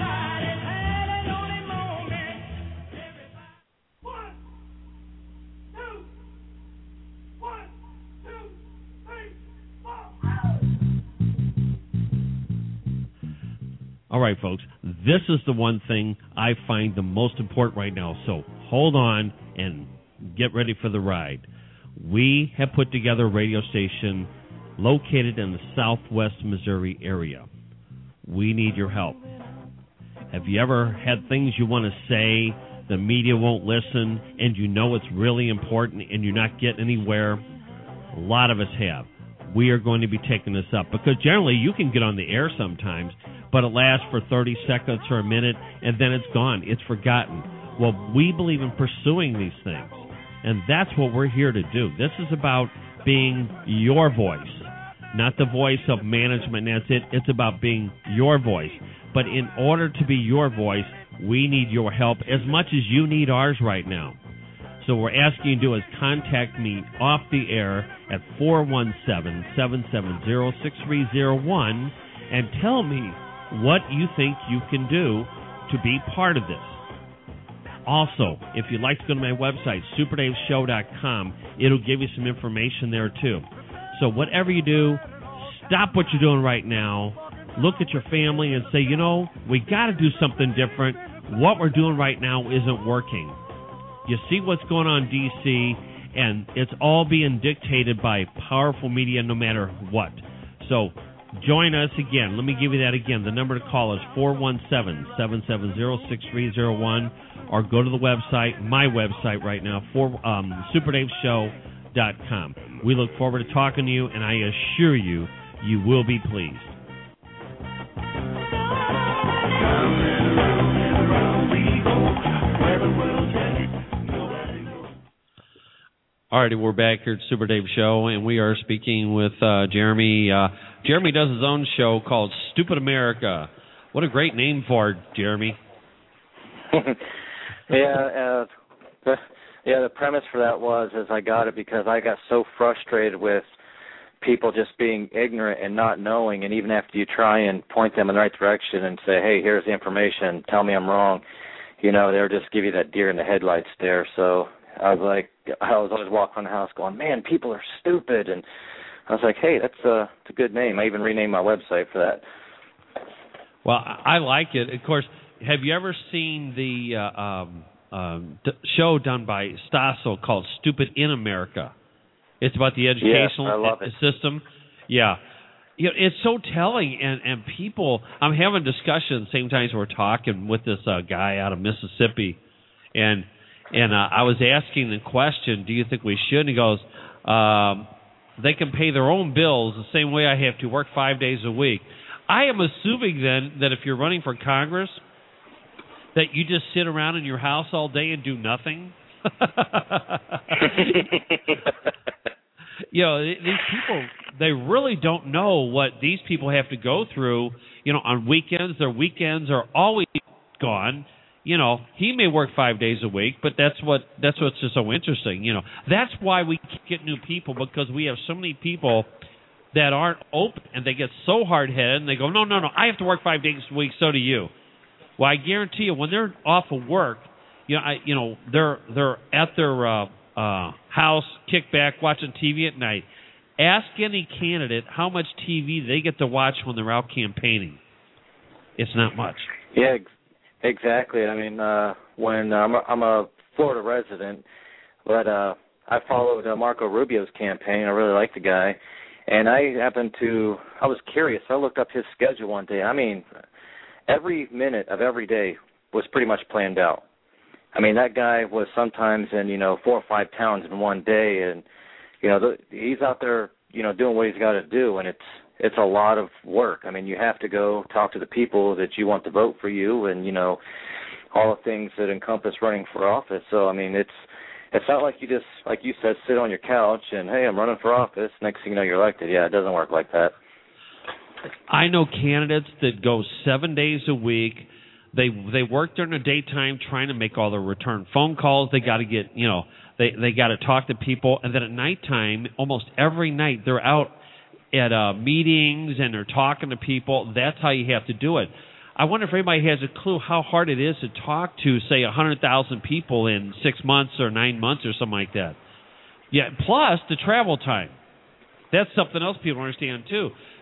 All right, folks, this is the one thing I find the most important right now. So hold on and get ready for the ride. We have put together a radio station located in the southwest Missouri area. We need your help. Have you ever had things you want to say, the media won't listen, and you know it's really important and you're not getting anywhere? A lot of us have. We are going to be taking this up because generally you can get on the air sometimes, but it lasts for thirty seconds or a minute, and then it's gone. It's forgotten. Well, we believe in pursuing these things, and that's what we're here to do. This is about being your voice, not the voice of management. That's it. It's about being your voice. But in order to be your voice, we need your help as much as you need ours right now. So what we're asking you to do is contact me off the air at four one seven, seven seven zero, six three zero one and tell me what you think you can do to be part of this. Also, if you'd like to go to my website, super dave show dot com, it'll give you some information there too. So whatever you do, stop what you're doing right now. Look at your family and say, you know, we got to do something different. What we're doing right now isn't working. You see what's going on in D C, and it's all being dictated by powerful media no matter what. So join us again. Let me give you that again. The number to call is four one seven, seven seven zero, six three zero one, or go to the website, my website right now, for um, super dave show dot com. We look forward to talking to you, and I assure you, you will be pleased. All righty, we're back here at Super Dave Show, and we are speaking with uh, Jeremy. Uh, Jeremy does his own show called Stupid America. What a great name for it, Jeremy. yeah, uh, the, yeah. The premise for that was is I got it because I got so frustrated with people just being ignorant and not knowing, and even after you try and point them in the right direction and say, hey, here's the information, tell me I'm wrong, you know, they'll just give you that deer in the headlights stare. So I was like, I was always walking around the house going, man, people are stupid. And I was like, hey, that's a, that's a good name. I even renamed my website for that. Well, I like it. Of course, have you ever seen the uh, um, um, d- show done by Stossel called Stupid in America? It's about the educational yeah, I love it. system. Yeah. You know, it's so telling, and, and people, I'm having discussions same times we're talking with this uh, guy out of Mississippi, and And uh, I was asking the question, do you think we should? And he goes, um, they can pay their own bills the same way I have to, work five days a week. I am assuming then that if you're running for Congress, that you just sit around in your house all day and do nothing. You know, these people, they really don't know what these people have to go through. You know, on weekends, their weekends are always gone. You know, he may work five days a week, but that's what that's what's just so interesting. You know, that's why we get new people, because we have so many people that aren't open, and they get so hard-headed, and they go, no, no, no, I have to work five days a week, so do you. Well, I guarantee you, when they're off of work, you know, I, you know, they're they're at their uh, uh, house, kick back, watching T V at night. Ask any candidate how much T V they get to watch when they're out campaigning. It's not much. Yeah. Exactly. I mean, uh, when uh, I'm, a, I'm a Florida resident, but uh, I followed uh, Marco Rubio's campaign. I really like the guy, and I happened to. I was curious. I looked up his schedule one day. I mean, every minute of every day was pretty much planned out. I mean, that guy was sometimes in you know four or five towns in one day, and you know the, he's out there you know doing what he's got to do, and it's. It's a lot of work. I mean, you have to go talk to the people that you want to vote for you, and you know, all the things that encompass running for office. So, I mean, it's it's not like you just, like you said, sit on your couch and hey, I'm running for office. Next thing you know, you're elected. Yeah, it doesn't work like that. I know candidates that go seven days a week. They they work during the daytime trying to make all their return phone calls. They got to get you know they they got to talk to people, and then at nighttime, almost every night they're out at uh, meetings and they're talking to people. That's how you have to do it. I wonder if anybody has a clue how hard it is to talk to, say, one hundred thousand people in six months or nine months or something like that. Yeah, plus the travel time. That's something else people understand, too.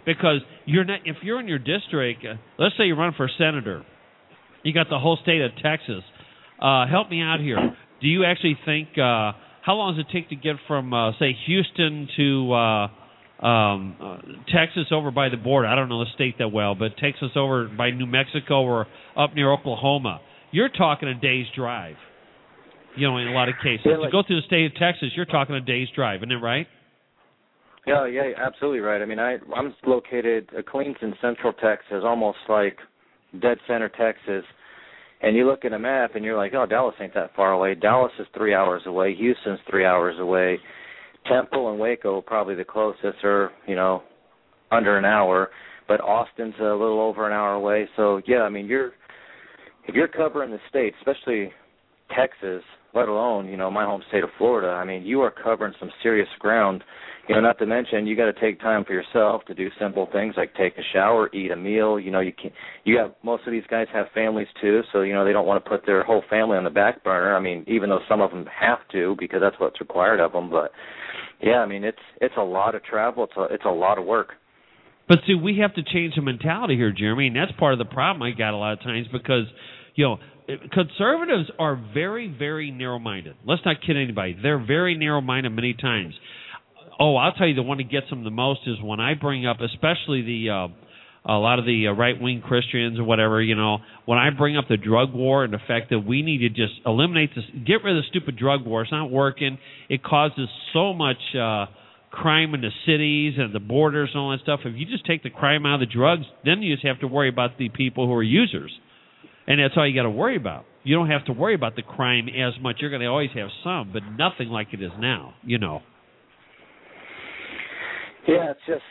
because you're not. If you're in your district, uh, let's say you run for senator, you got the whole state of Texas. Uh, help me out here. Do you actually think uh, how long does it take to get from uh, say Houston to uh, um, uh, Texas over by the border? I don't know the state that well, but Texas over by New Mexico or up near Oklahoma. You're talking a day's drive. You know, in a lot of cases, yeah, like, to go through the state of Texas, you're talking a day's drive, isn't it right? Yeah, yeah, absolutely right. I mean, I I'm located uh, Queens in Central Texas, almost like dead center Texas. And you look at a map and you're like, oh, Dallas ain't that far away. Dallas is three hours away. Houston's three hours away. Temple and Waco probably the closest, are you know under an hour. But Austin's a little over an hour away. So yeah, I mean, you're if you're covering the state, especially Texas, let alone you know my home state of Florida. I mean, you are covering some serious ground. You know, not to mention you got to take time for yourself to do simple things like take a shower, eat a meal. You know, you can you have most of these guys have families too, so you know they don't want to put their whole family on the back burner. I mean, even though some of them have to because that's what's required of them. But yeah, I mean, it's it's a lot of travel. It's a it's a lot of work. But see, we have to change the mentality here, Jeremy, and that's part of the problem I got a lot of times because you know. Conservatives are very, very narrow-minded. Let's not kid anybody. They're very narrow-minded many times. Oh, I'll tell you the one that gets them the most is when I bring up, especially the uh, a lot of the uh, right-wing Christians or whatever, you know, when I bring up the drug war and the fact that we need to just eliminate this, get rid of the stupid drug war. It's not working. It causes so much uh, crime in the cities and the borders and all that stuff. If you just take the crime out of the drugs, then you just have to worry about the people who are users. And that's all you got to worry about. You don't have to worry about the crime as much. You're going to always have some, but nothing like it is now, you know. Yeah, it's just,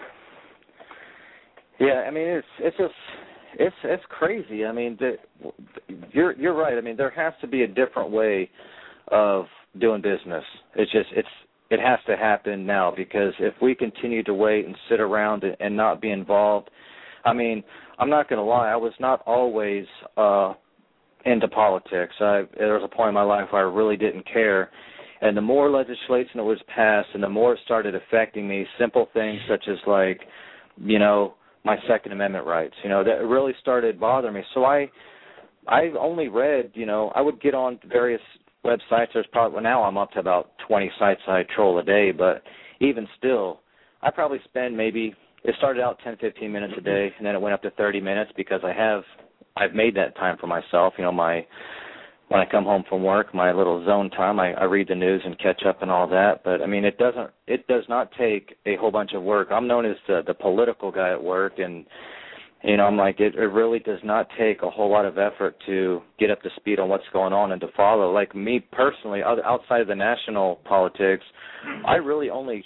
yeah, I mean, it's it's just, it's it's crazy. I mean, the, you're you're right. I mean, there has to be a different way of doing business. It's just, it's it has to happen now because if we continue to wait and sit around and, and not be involved, I mean, I'm not going to lie. I was not always uh, into politics. I, there was a point in my life where I really didn't care. And the more legislation that was passed and the more it started affecting me, simple things such as like, you know, my Second Amendment rights, you know, that really started bothering me. So I I only read, you know, I would get on various websites. There's probably, well, now I'm up to about twenty sites I troll a day. But even still, I probably spend maybe, it started out ten, fifteen minutes a day, and then it went up to thirty minutes because I have, I've made that time for myself. You know, my, when I come home from work, my little zone time, I, I read the news and catch up and all that. But, I mean, it doesn't, it does not take a whole bunch of work. I'm known as the, the political guy at work, and, you know, I'm like, it, it really does not take a whole lot of effort to get up to speed on what's going on and to follow. Like me personally, outside of the national politics, I really only,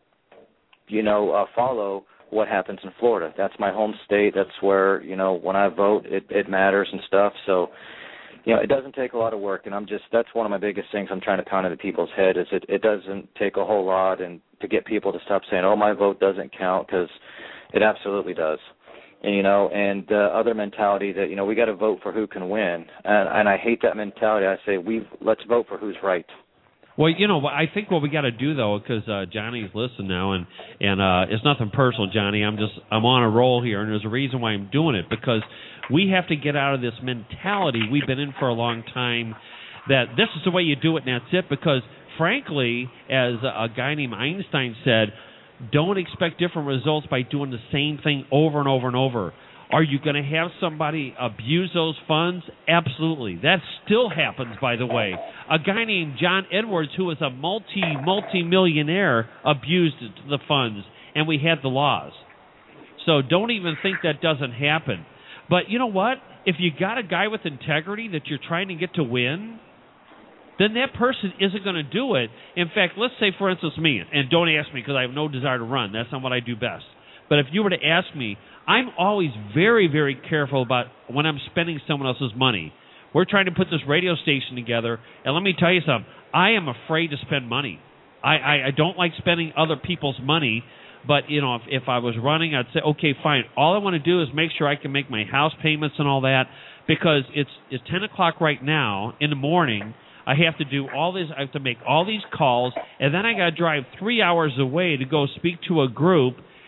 you know, uh, follow what happens in Florida. That's my home state. That's where, you know, when I vote, it, it matters and stuff. So, you know, it doesn't take a lot of work, and I'm just, that's one of my biggest things I'm trying to pound into people's head is it, it doesn't take a whole lot and to get people to stop saying, oh, my vote doesn't count, because it absolutely does. And, you know, and the uh, other mentality that, you know, we got to vote for who can win. And, and I hate that mentality. I say, we let's vote for who's right. Well, you know, I think what we got to do though, because uh, Johnny's listening now, and and uh, it's nothing personal, Johnny. I'm just I'm on a roll here, and there's a reason why I'm doing it, because we have to get out of this mentality we've been in for a long time that this is the way you do it and that's it. Because frankly, as a guy named Einstein said, don't expect different results by doing the same thing over and over and over. Are you going to have somebody abuse those funds? Absolutely. That still happens, by the way. A guy named John Edwards, who was a multi, multi-millionaire, abused the funds, and we had the laws. So don't even think that doesn't happen. But you know what? If you got a guy with integrity that you're trying to get to win, then that person isn't going to do it. In fact, let's say, for instance, me, and don't ask me because I have no desire to run. That's not what I do best. But if you were to ask me, I'm always very, very careful about when I'm spending someone else's money. We're trying to put this radio station together, and let me tell you something. I am afraid to spend money. I, I, I don't like spending other people's money, but, you know, if, if I was running, I'd say, okay, fine. All I want to do is make sure I can make my house payments and all that, because it's it's ten o'clock right now in the morning. I have to do all this. I have to make all these calls, and then I got to drive three hours away to go speak to a group.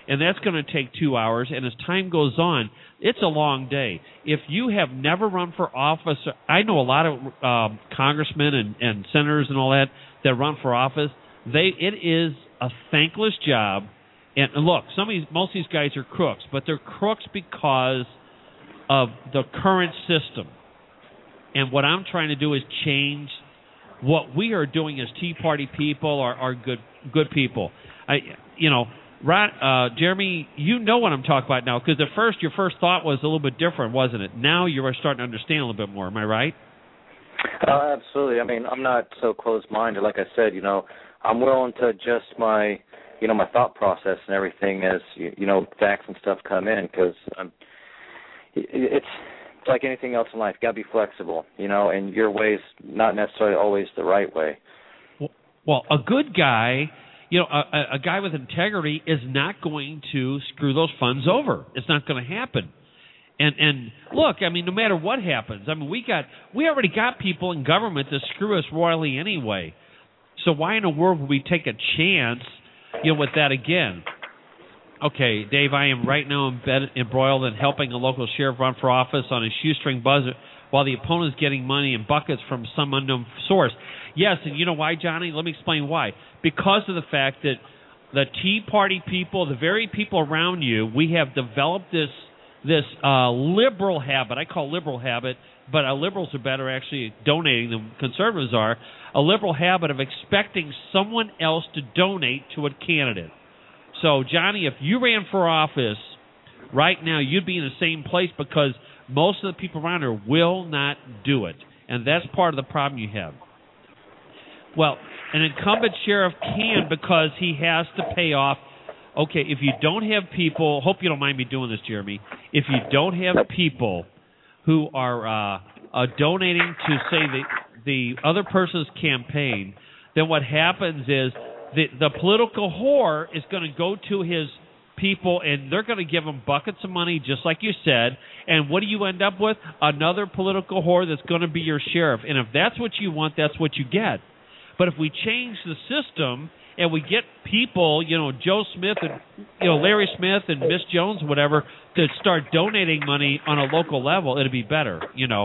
and that's going to take two hours. And as time goes on, it's a long day. If you have never run for office, I know a lot of um, congressmen and, and senators and all that that run for office. They it is a thankless job. And look, some of these, most of these guys are crooks, but they're crooks because of the current system. And what I'm trying to do is change what we are doing as Tea Party people, are, are good good people. I, you know, Ron, uh, Jeremy, you know what I'm talking about now, because at first your first thought was a little bit different, wasn't it? Now you're starting to understand a little bit more. Am I right? Uh, absolutely. I mean, I'm not so closed-minded. Like I said, you know, I'm willing to adjust my, you know, my thought process and everything as, you know, facts and stuff come in, because I'm, it's, it's like anything else in life. You got to be flexible, you know, and your way's not necessarily always the right way. Well, a good guy, you know, a, a guy with integrity is not going to screw those funds over. It's not going to happen. And and look, I mean, no matter what happens, I mean, we got we already got people in government that screw us royally anyway. So why in the world would we take a chance, you know, with that again? Okay, Dave, I am right now embedded, embroiled in helping a local sheriff run for office on a shoestring budget while the opponent is getting money in buckets from some unknown source. Yes, and you know why, Johnny? Let me explain why. Because of the fact that the Tea Party people, the very people around you, we have developed this this uh, liberal habit. I call liberal habit, but uh, liberals are better actually donating than conservatives are. A liberal habit of expecting someone else to donate to a candidate. So, Johnny, if you ran for office right now, you'd be in the same place because most of the people around here will not do it. And that's part of the problem you have. Well, an incumbent sheriff can because he has to pay off. Okay, if you don't have people, hope you don't mind me doing this, Jeremy. If you don't have people who are uh, uh, donating to, say, the, the other person's campaign, then what happens is the, the political whore is going to go to his people, and they're going to give him buckets of money, just like you said. And what do you end up with? Another political whore that's going to be your sheriff. And if that's what you want, that's what you get. But if we change the system and we get people, you know, Joe Smith and, you know, Larry Smith and Miss Jones, whatever, to start donating money on a local level, it'd be better, you know.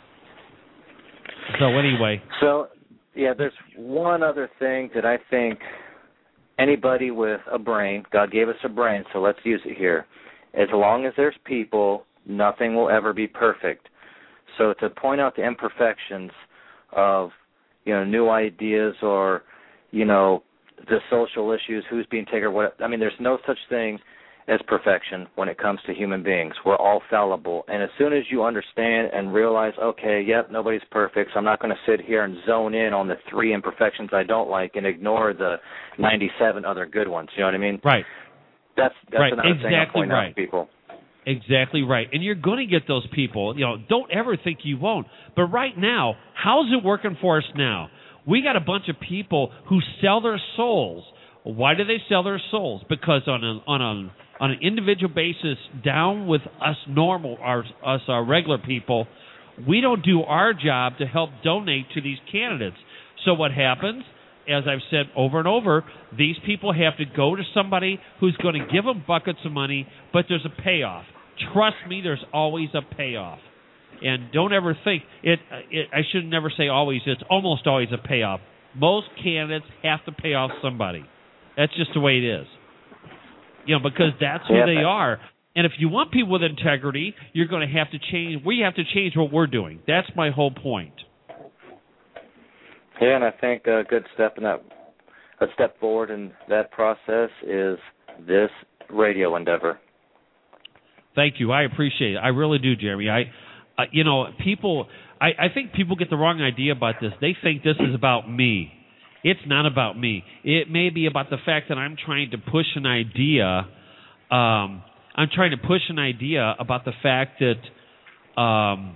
So anyway. So, yeah, there's one other thing that I think anybody with a brain, God gave us a brain, so let's use it here. As long as there's people, nothing will ever be perfect. So to point out the imperfections of, you know, new ideas or, you know, the social issues, who's being taken, what, I mean, there's no such thing as perfection when it comes to human beings. We're all fallible. And as soon as you understand and realize, okay, yep, nobody's perfect, so I'm not going to sit here and zone in on the three imperfections I don't like and ignore the ninety-seven other good ones. You know what I mean? Right. That's, that's right. another exactly thing I'm pointing right. out to people. Exactly right. And you're going to get those people. You know, don't ever think you won't. But right now, how's it working for us now? We got a bunch of people who sell their souls. Why do they sell their souls? Because on a, on a on an individual basis, down with us normal, our, us our regular people, we don't do our job to help donate to these candidates. So what happens, as I've said over and over, these people have to go to somebody who's going to give them buckets of money, but there's a payoff. Trust me, there's always a payoff. And don't ever think, it, it. I should never say always, it's almost always a payoff. Most candidates have to pay off somebody. That's just the way it is. You know, because that's who yeah. they are. And if you want people with integrity, you're going to have to change. We have to change what we're doing. That's my whole point. Yeah, and I think a good step in that, a step forward in that process is this radio endeavor. Thank you. I appreciate it. I really do, Jeremy. I, uh, you know, people. I, I think people get the wrong idea about this. They think this is about me. It's not about me. It may be about the fact that I'm trying to push an idea. Um, I'm trying to push an idea about the fact that um,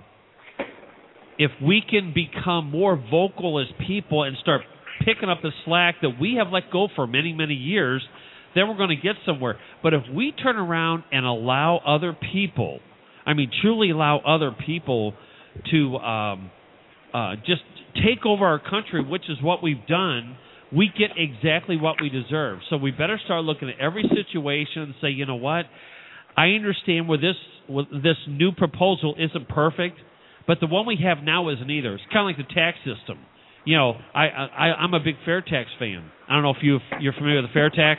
if we can become more vocal as people and start picking up the slack that we have let go for many, many years, then we're going to get somewhere. But if we turn around and allow other people, I mean, truly allow other people to um, uh, just take over our country, which is what we've done we get exactly what we deserve. So we better start looking at every situation and say, you know what, I understand where this where this new proposal isn't perfect, but the one we have now isn't either. It's kind of like the tax system. You know, I, I I'm a big fair tax fan. I don't know if you you're familiar with the fair tax.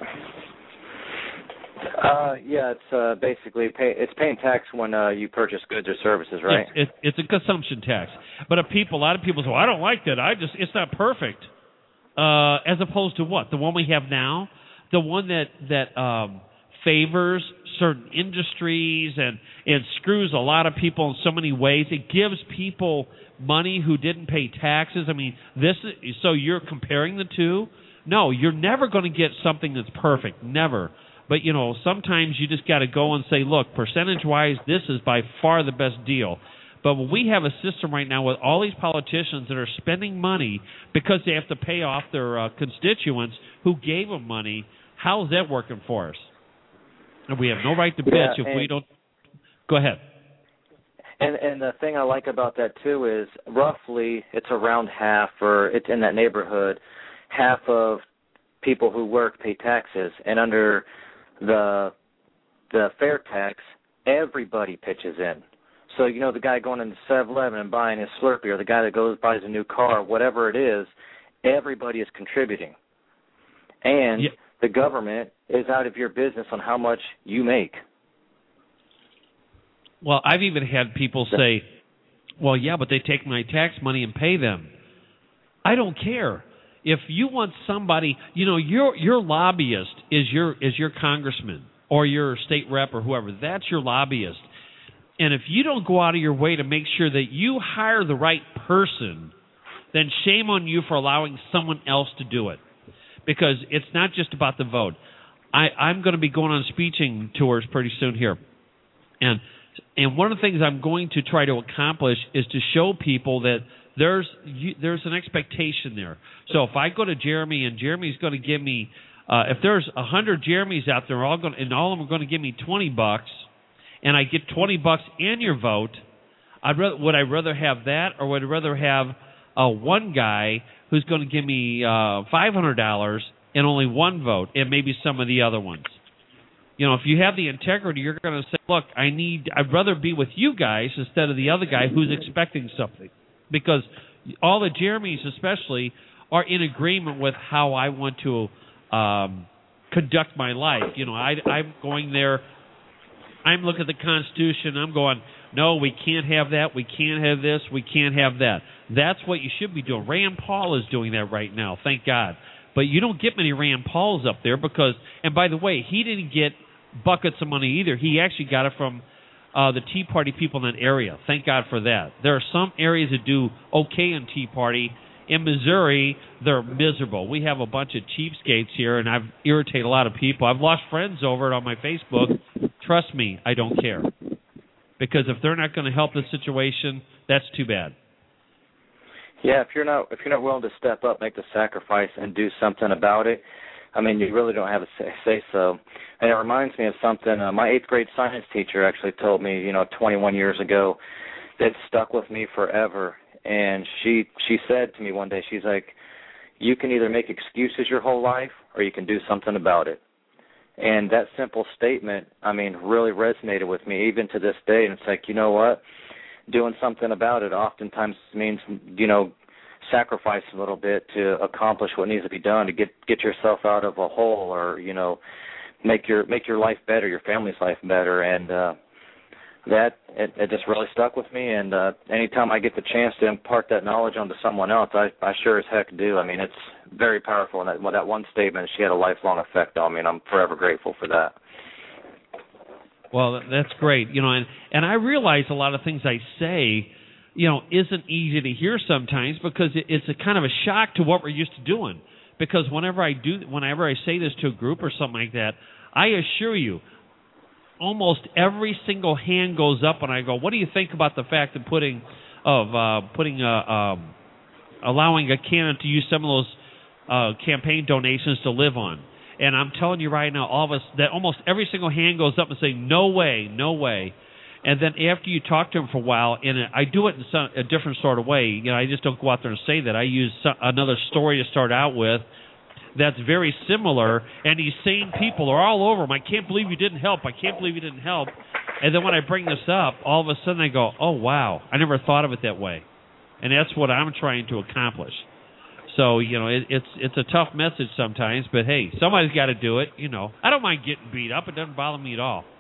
Uh, yeah, it's uh, basically pay, it's paying tax when uh, you purchase goods or services, right? It's, it's, it's a consumption tax. But a people, a lot of people say, well, I don't like that. I just it's not perfect. Uh, as opposed to what? The one we have now, the one that that um, favors certain industries and and screws a lot of people in so many ways. It gives people money who didn't pay taxes. I mean, this is, so you're comparing the two? No, you're never going to get something that's perfect. Never. But, you know, sometimes you just got to go and say, look, percentage-wise, this is by far the best deal. But when we have a system right now with all these politicians that are spending money because they have to pay off their uh, constituents who gave them money, how is that working for us? And we have no right to bitch yeah, if we don't. Go ahead. And and the thing I like about that, too, is roughly it's around half, or it's in that neighborhood, half of people who work pay taxes. And under the the fair tax, everybody pitches in. So, you know, the guy going into seven eleven and buying his Slurpee, or the guy that goes buys a new car, whatever it is, everybody is contributing. And yeah. the government is out of your business on how much you make. Well, I've even had people say, well, yeah, but they take my tax money and pay them. I don't care. If you want somebody, you know, your your lobbyist is your is your congressman or your state rep or whoever. That's your lobbyist. And if you don't go out of your way to make sure that you hire the right person, then shame on you for allowing someone else to do it. Because it's not just about the vote. I, I'm going to be going on speaking tours pretty soon here. And and one of the things I'm going to try to accomplish is to show people that there's you, there's an expectation there. So if I go to Jeremy and Jeremy's going to give me, uh, if there's a hundred Jeremys out there, all going and all of them are going to give me twenty bucks, and I get twenty bucks and your vote, I'd rather, would I rather have that, or would I rather have uh, one guy who's going to give me uh, five hundred dollars and only one vote, and maybe some of the other ones? You know, if you have the integrity, you're going to say, look, I need, I'd rather be with you guys instead of the other guy who's expecting something. Because all the Jeremys especially are in agreement with how I want to um, conduct my life. You know, I, I'm going there, I'm looking at the Constitution, I'm going, no, we can't have that, we can't have this, we can't have that. That's what you should be doing. Rand Paul is doing that right now, thank God. But you don't get many Rand Pauls up there because, and by the way, he didn't get buckets of money either. He actually got it from uh, the Tea Party people in that area. Thank God for that. There are some areas that do okay in Tea Party. In Missouri, they're miserable. We have a bunch of cheapskates here, and I've irritated a lot of people. I've lost friends over it on my Facebook. Trust me, I don't care. Because if they're not going to help the situation, that's too bad. Yeah, if you're not if you're not willing to step up, make the sacrifice, and do something about it, I mean, you really don't have a say, say so. And it reminds me of something uh, my eighth grade science teacher actually told me, you know, twenty-one years ago, that stuck with me forever. And she she said to me one day, she's like, you can either make excuses your whole life or you can do something about it. And that simple statement, I mean, really resonated with me even to this day. And it's like, you know what? Doing something about it oftentimes means, you know, sacrifice a little bit to accomplish what needs to be done to get get yourself out of a hole, or, you know, make your make your life better, your family's life better. And uh, that it, it just really stuck with me. And uh, anytime I get the chance to impart that knowledge onto someone else, I, I sure as heck do. I mean, it's very powerful. And that, well, that one statement, she had a lifelong effect on me, and I'm forever grateful for that. Well, that's great. You know, and, and I realize a lot of things I say, you know, isn't easy to hear sometimes because it, it's a kind of a shock to what we're used to doing. Because whenever I do, whenever I say this to a group or something like that, I assure you, almost every single hand goes up, and I go, "What do you think about the fact of putting, of uh, putting, a, um, allowing a candidate to use some of those uh, campaign donations to live on?" And I'm telling you right now, all of us, that almost every single hand goes up and say, no way, no way. And then after you talk to them for a while, and I do it in some, a different sort of way. You know, I just don't go out there and say that. I use some, another story to start out with that's very similar, and these same people are all over them. I can't believe you didn't help. I can't believe you didn't help. And then when I bring this up, all of a sudden I go, oh, wow, I never thought of it that way. And that's what I'm trying to accomplish. So, you know, it, it's it's a tough message sometimes, but, hey, somebody's got to do it. You know, I don't mind getting beat up. It doesn't bother me at all.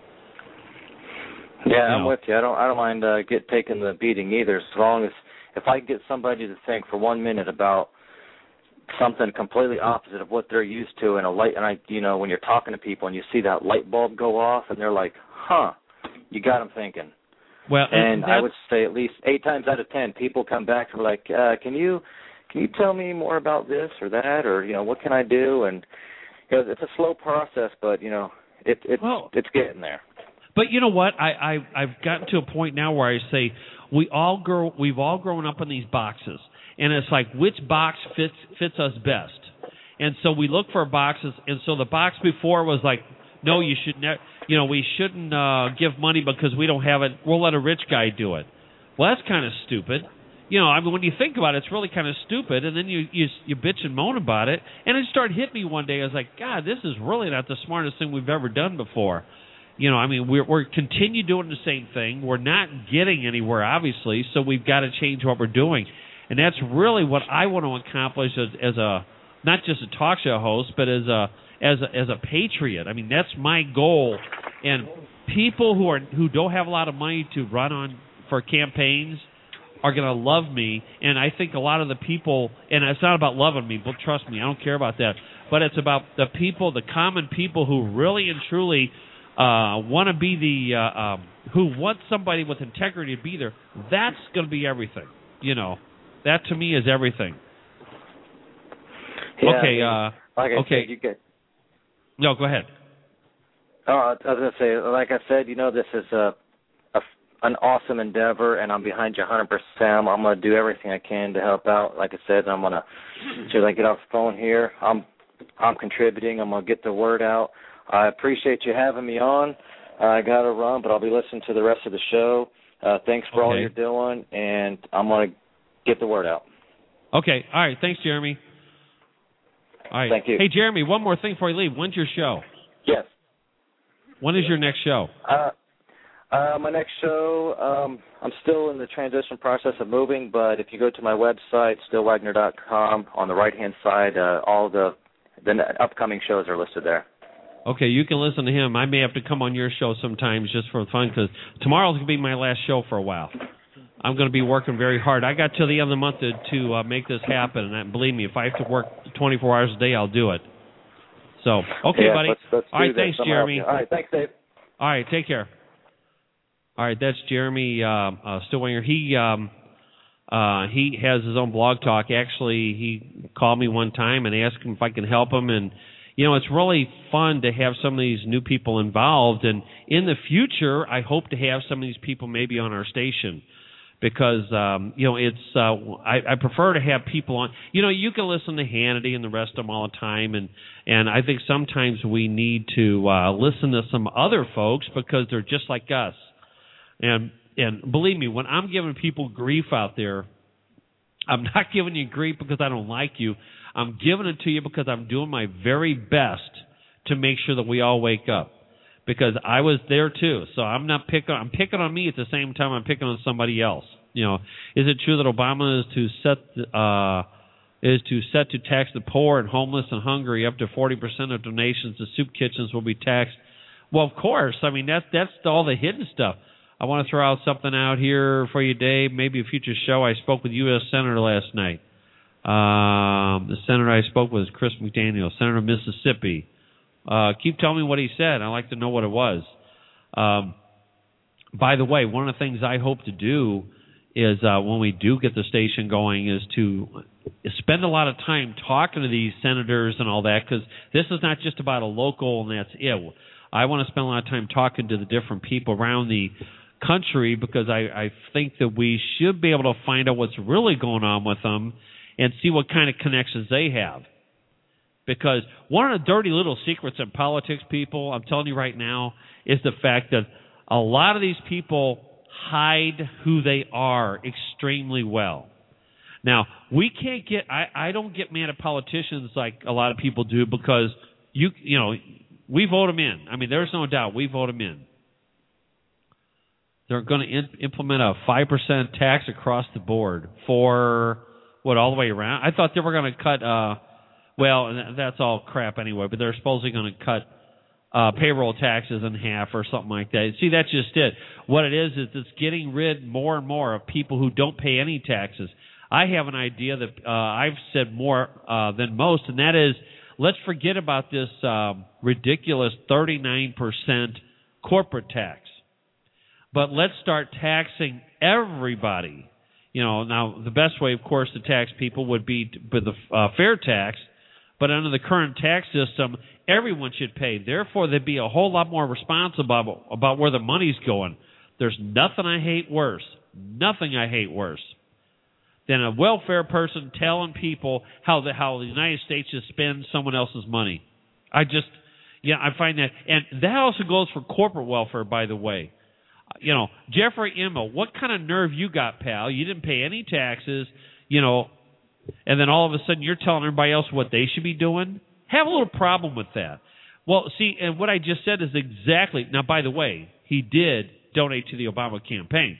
Yeah, you I'm know. with you. I don't I don't mind uh, get taking the beating either, as long as if I can get somebody to think for one minute about something completely opposite of what they're used to, and a light, and I, you know, when you're talking to people and you see that light bulb go off, and they're like, huh, you got them thinking. Well, and and I would say at least eight times out of ten, people come back and are like, uh, can you can you tell me more about this or that, or you know, what can I do? And you know, it's a slow process, but you know, it, it's well, it's getting there. But you know what? I, I I've gotten to a point now where I say we all grow we've all grown up in these boxes, and it's like which box fits fits us best. And so we look for boxes, and so the box before was like, no, you should never, you know, we shouldn't uh, give money because we don't have it. We'll let a rich guy do it. Well, that's kind of stupid. You know, I mean, when you think about it, it's really kind of stupid. And then you you you bitch and moan about it, and it started hitting me one day. I was like, God, this is really not the smartest thing we've ever done before. You know, I mean, we're we're continue doing the same thing. We're not getting anywhere, obviously. So we've got to change what we're doing, and that's really what I want to accomplish as, as a not just a talk show host, but as a as a, as a patriot. I mean, that's my goal. And people who are who don't have a lot of money to run on for campaigns are going to love me. And I think a lot of the people, and it's not about loving me, but trust me, I don't care about that. But it's about the people, the common people who really and truly uh, want to be the, uh, um, who want somebody with integrity to be there. That's going to be everything. You know, that to me is everything. Yeah, okay. I mean, Uh, like I okay. said, you get. No, go ahead. Oh, I was going to say, like I said, you know, this is a, a an awesome endeavor, and I'm behind you one hundred percent. I'm, I'm going to do everything I can to help out. Like I said, I'm going to, as soon as I get off the phone here, I'm I'm contributing. I'm going to get the word out. I appreciate you having me on. I got to run, but I'll be listening to the rest of the show. Uh, thanks for okay. all you're doing, and I'm going to get the word out. Okay. All right. Thanks, Jeremy. All right. Thank you. Hey, Jeremy, one more thing before you leave. When's your show? Yes. When is your next show? Uh, uh, my next show, um, I'm still in the transition process of moving, but if you go to my website, still wagner dot com, on the right-hand side, uh, all the, the upcoming shows are listed there. Okay, you can listen to him. I may have to come on your show sometimes just for fun, because tomorrow's going to be my last show for a while. I'm going to be working very hard. I got till the end of the month to, to uh, make this happen, and believe me, if I have to work twenty-four hours a day, I'll do it. So, okay, yeah, buddy. Let's, let's All right, do thanks, this. Jeremy. All right, thanks, Dave. All right, take care. All right, that's Jeremy uh, uh, Stillwanger. He um, uh, he has his own blog talk. Actually, he called me one time and asked him if I can help him. And, you know, it's really fun to have some of these new people involved. And in the future, I hope to have some of these people maybe on our station. Because, um, you know, it's uh, I, I prefer to have people on. You know, you can listen to Hannity and the rest of them all the time, and, and I think sometimes we need to uh, listen to some other folks because they're just like us. And and believe me, when I'm giving people grief out there, I'm not giving you grief because I don't like you. I'm giving it to you because I'm doing my very best to make sure that we all wake up. Because I was there too, so I'm not picking. I'm picking on me at the same time I'm picking on somebody else. You know, is it true that Obama is to set uh, is to set to tax the poor and homeless and hungry? Up to forty percent of donations to soup kitchens will be taxed. Well, of course. I mean, that's that's all the hidden stuff. I want to throw out something out here for you, Dave. Maybe a future show. I spoke with U S Senator last night. Um, the senator I spoke with is Chris McDaniel, Senator of Mississippi. Uh, keep telling me what he said. I'd like to know what it was. Um, by the way, one of the things I hope to do is uh, when we do get the station going is to spend a lot of time talking to these senators and all that, because this is not just about a local and that's it. I want to spend a lot of time talking to the different people around the country, because I, I think that we should be able to find out what's really going on with them and see what kind of connections they have. Because one of the dirty little secrets in politics, people, I'm telling you right now, is the fact that A lot of these people hide who they are extremely well. Now, we can't get, I, I don't get mad at politicians like a lot of people do because, you you know, we vote them in. I mean, there's no doubt we vote them in. They're going to in, implement a five percent tax across the board for, what, all the way around? I thought they were going to cut, uh, well, that's all crap anyway, but they're supposedly going to cut uh, payroll taxes in half or something like that. See, that's just it. What it is is it's getting rid more and more of people who don't pay any taxes. I have an idea that uh, I've said more uh, than most, and that is let's forget about this um, ridiculous thirty-nine percent corporate tax. But let's start taxing everybody. You know, now the best way, of course, to tax people would be with the uh, fair tax. But under the current tax system, everyone should pay. Therefore, they'd be a whole lot more responsible about, about where the money's going. There's nothing I hate worse, nothing I hate worse than a welfare person telling people how the how the United States should spend someone else's money. I just, yeah, I find that, and that also goes for corporate welfare, by the way. You know, Jeffrey Immel, what kind of nerve you got, pal? You didn't pay any taxes, you know, and then all of a sudden you're telling everybody else what they should be doing? Have a little problem with that. Well, see, and what I just said is exactly, now, by the way, he did donate to the Obama campaign.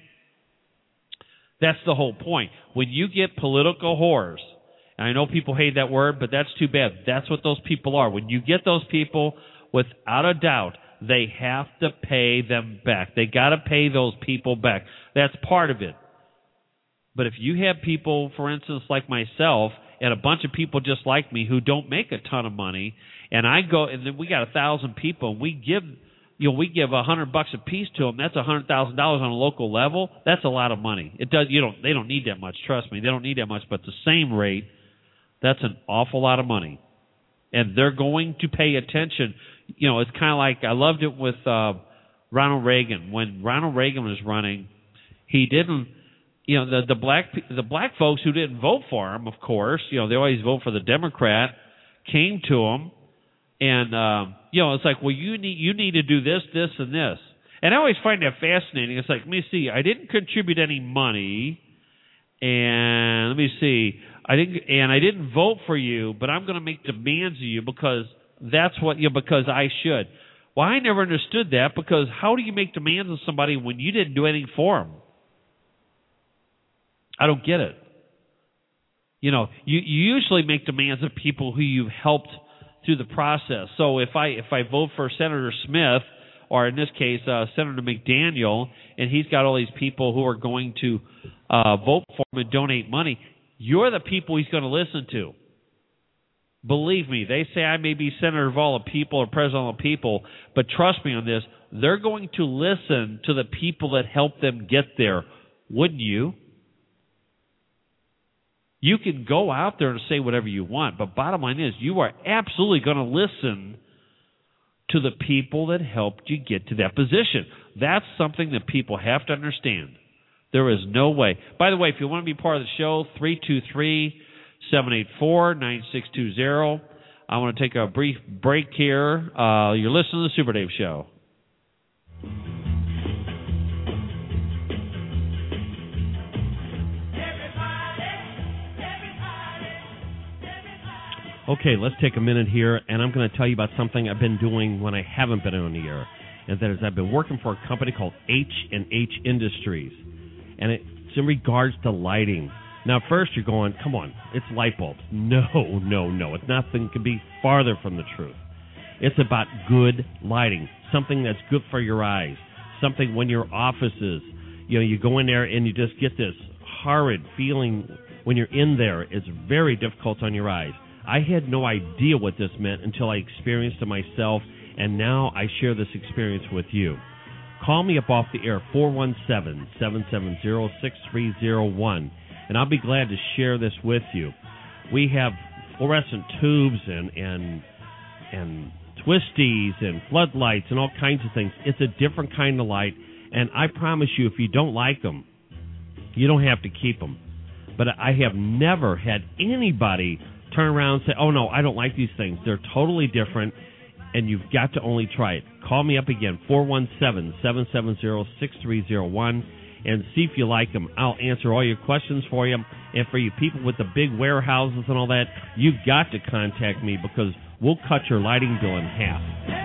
That's the whole point. When you get political whores, and I know people hate that word, but that's too bad. That's what those people are. When you get those people, without a doubt, they have to pay them back. They got to pay those people back. That's part of it. But if you have people, for instance, like myself, and a bunch of people just like me who don't make a ton of money, and I go, and then we got a thousand people, and we give, you know, we give a hundred bucks a piece to them. That's a hundred thousand dollars on a local level. That's a lot of money. It does. You don't. They don't need that much. Trust me. They don't need that much. But the same rate, that's an awful lot of money, and they're going to pay attention. You know, it's kind of like I loved it with uh, Ronald Reagan. When Ronald Reagan was running, he didn't. You know, the the black the black folks who didn't vote for him, of course, you know, they always vote for the Democrat, came to him, and um, you know, it's like, well, you need you need to do this, this, and this. And I always find that fascinating. It's like, let me see, I didn't contribute any money, and let me see, I didn't, and I didn't vote for you, but I'm going to make demands of you because that's what you know, because I should. Well, I never understood that because how do you make demands of somebody when you didn't do anything for them? I don't get it. You know, you, you usually make demands of people who you've helped through the process. So if I if I vote for Senator Smith, or in this case uh, Senator McDaniel, and he's got all these people who are going to uh, vote for him and donate money, you're the people he's going to listen to. Believe me, they say I may be senator of all the people or president of all the people, but trust me on this, they're going to listen to the people that helped them get there. Wouldn't you? You can go out there and say whatever you want, but bottom line is you are absolutely going to listen to the people that helped you get to that position. That's something that people have to understand. There is no way. By the way, if you want to be part of the show, three two three, seven eight four, nine six two zero. I want to take a brief break here. Uh, you're listening to the Super Dave Show. Okay, let's take a minute here, and I'm going to tell you about something I've been doing when I haven't been on the air, and that is I've been working for a company called H and H Industries, and it's in regards to lighting. Now, first you're going, come on, it's light bulbs. No, no, no. It's nothing could be farther from the truth. It's about good lighting, something that's good for your eyes, something when your offices, you know, you go in there and you just get this horrid feeling when you're in there. It's very difficult on your eyes. I had no idea what this meant until I experienced it myself, and now I share this experience with you. Call me up off the air, four one seven, seven seven zero, six three zero one, and I'll be glad to share this with you. We have fluorescent tubes and and and twisties and floodlights and all kinds of things. It's a different kind of light, and I promise you, if you don't like them, you don't have to keep them. But I have never had anybody turn around and say, oh, no, I don't like these things. They're totally different. and you've got to only try it. Call me up again, four one seven, seven seven zero, six three zero one, and see if you like them. I'll answer all your questions for you. And for you people with the big warehouses and all that, you've got to contact me because we'll cut your lighting bill in half.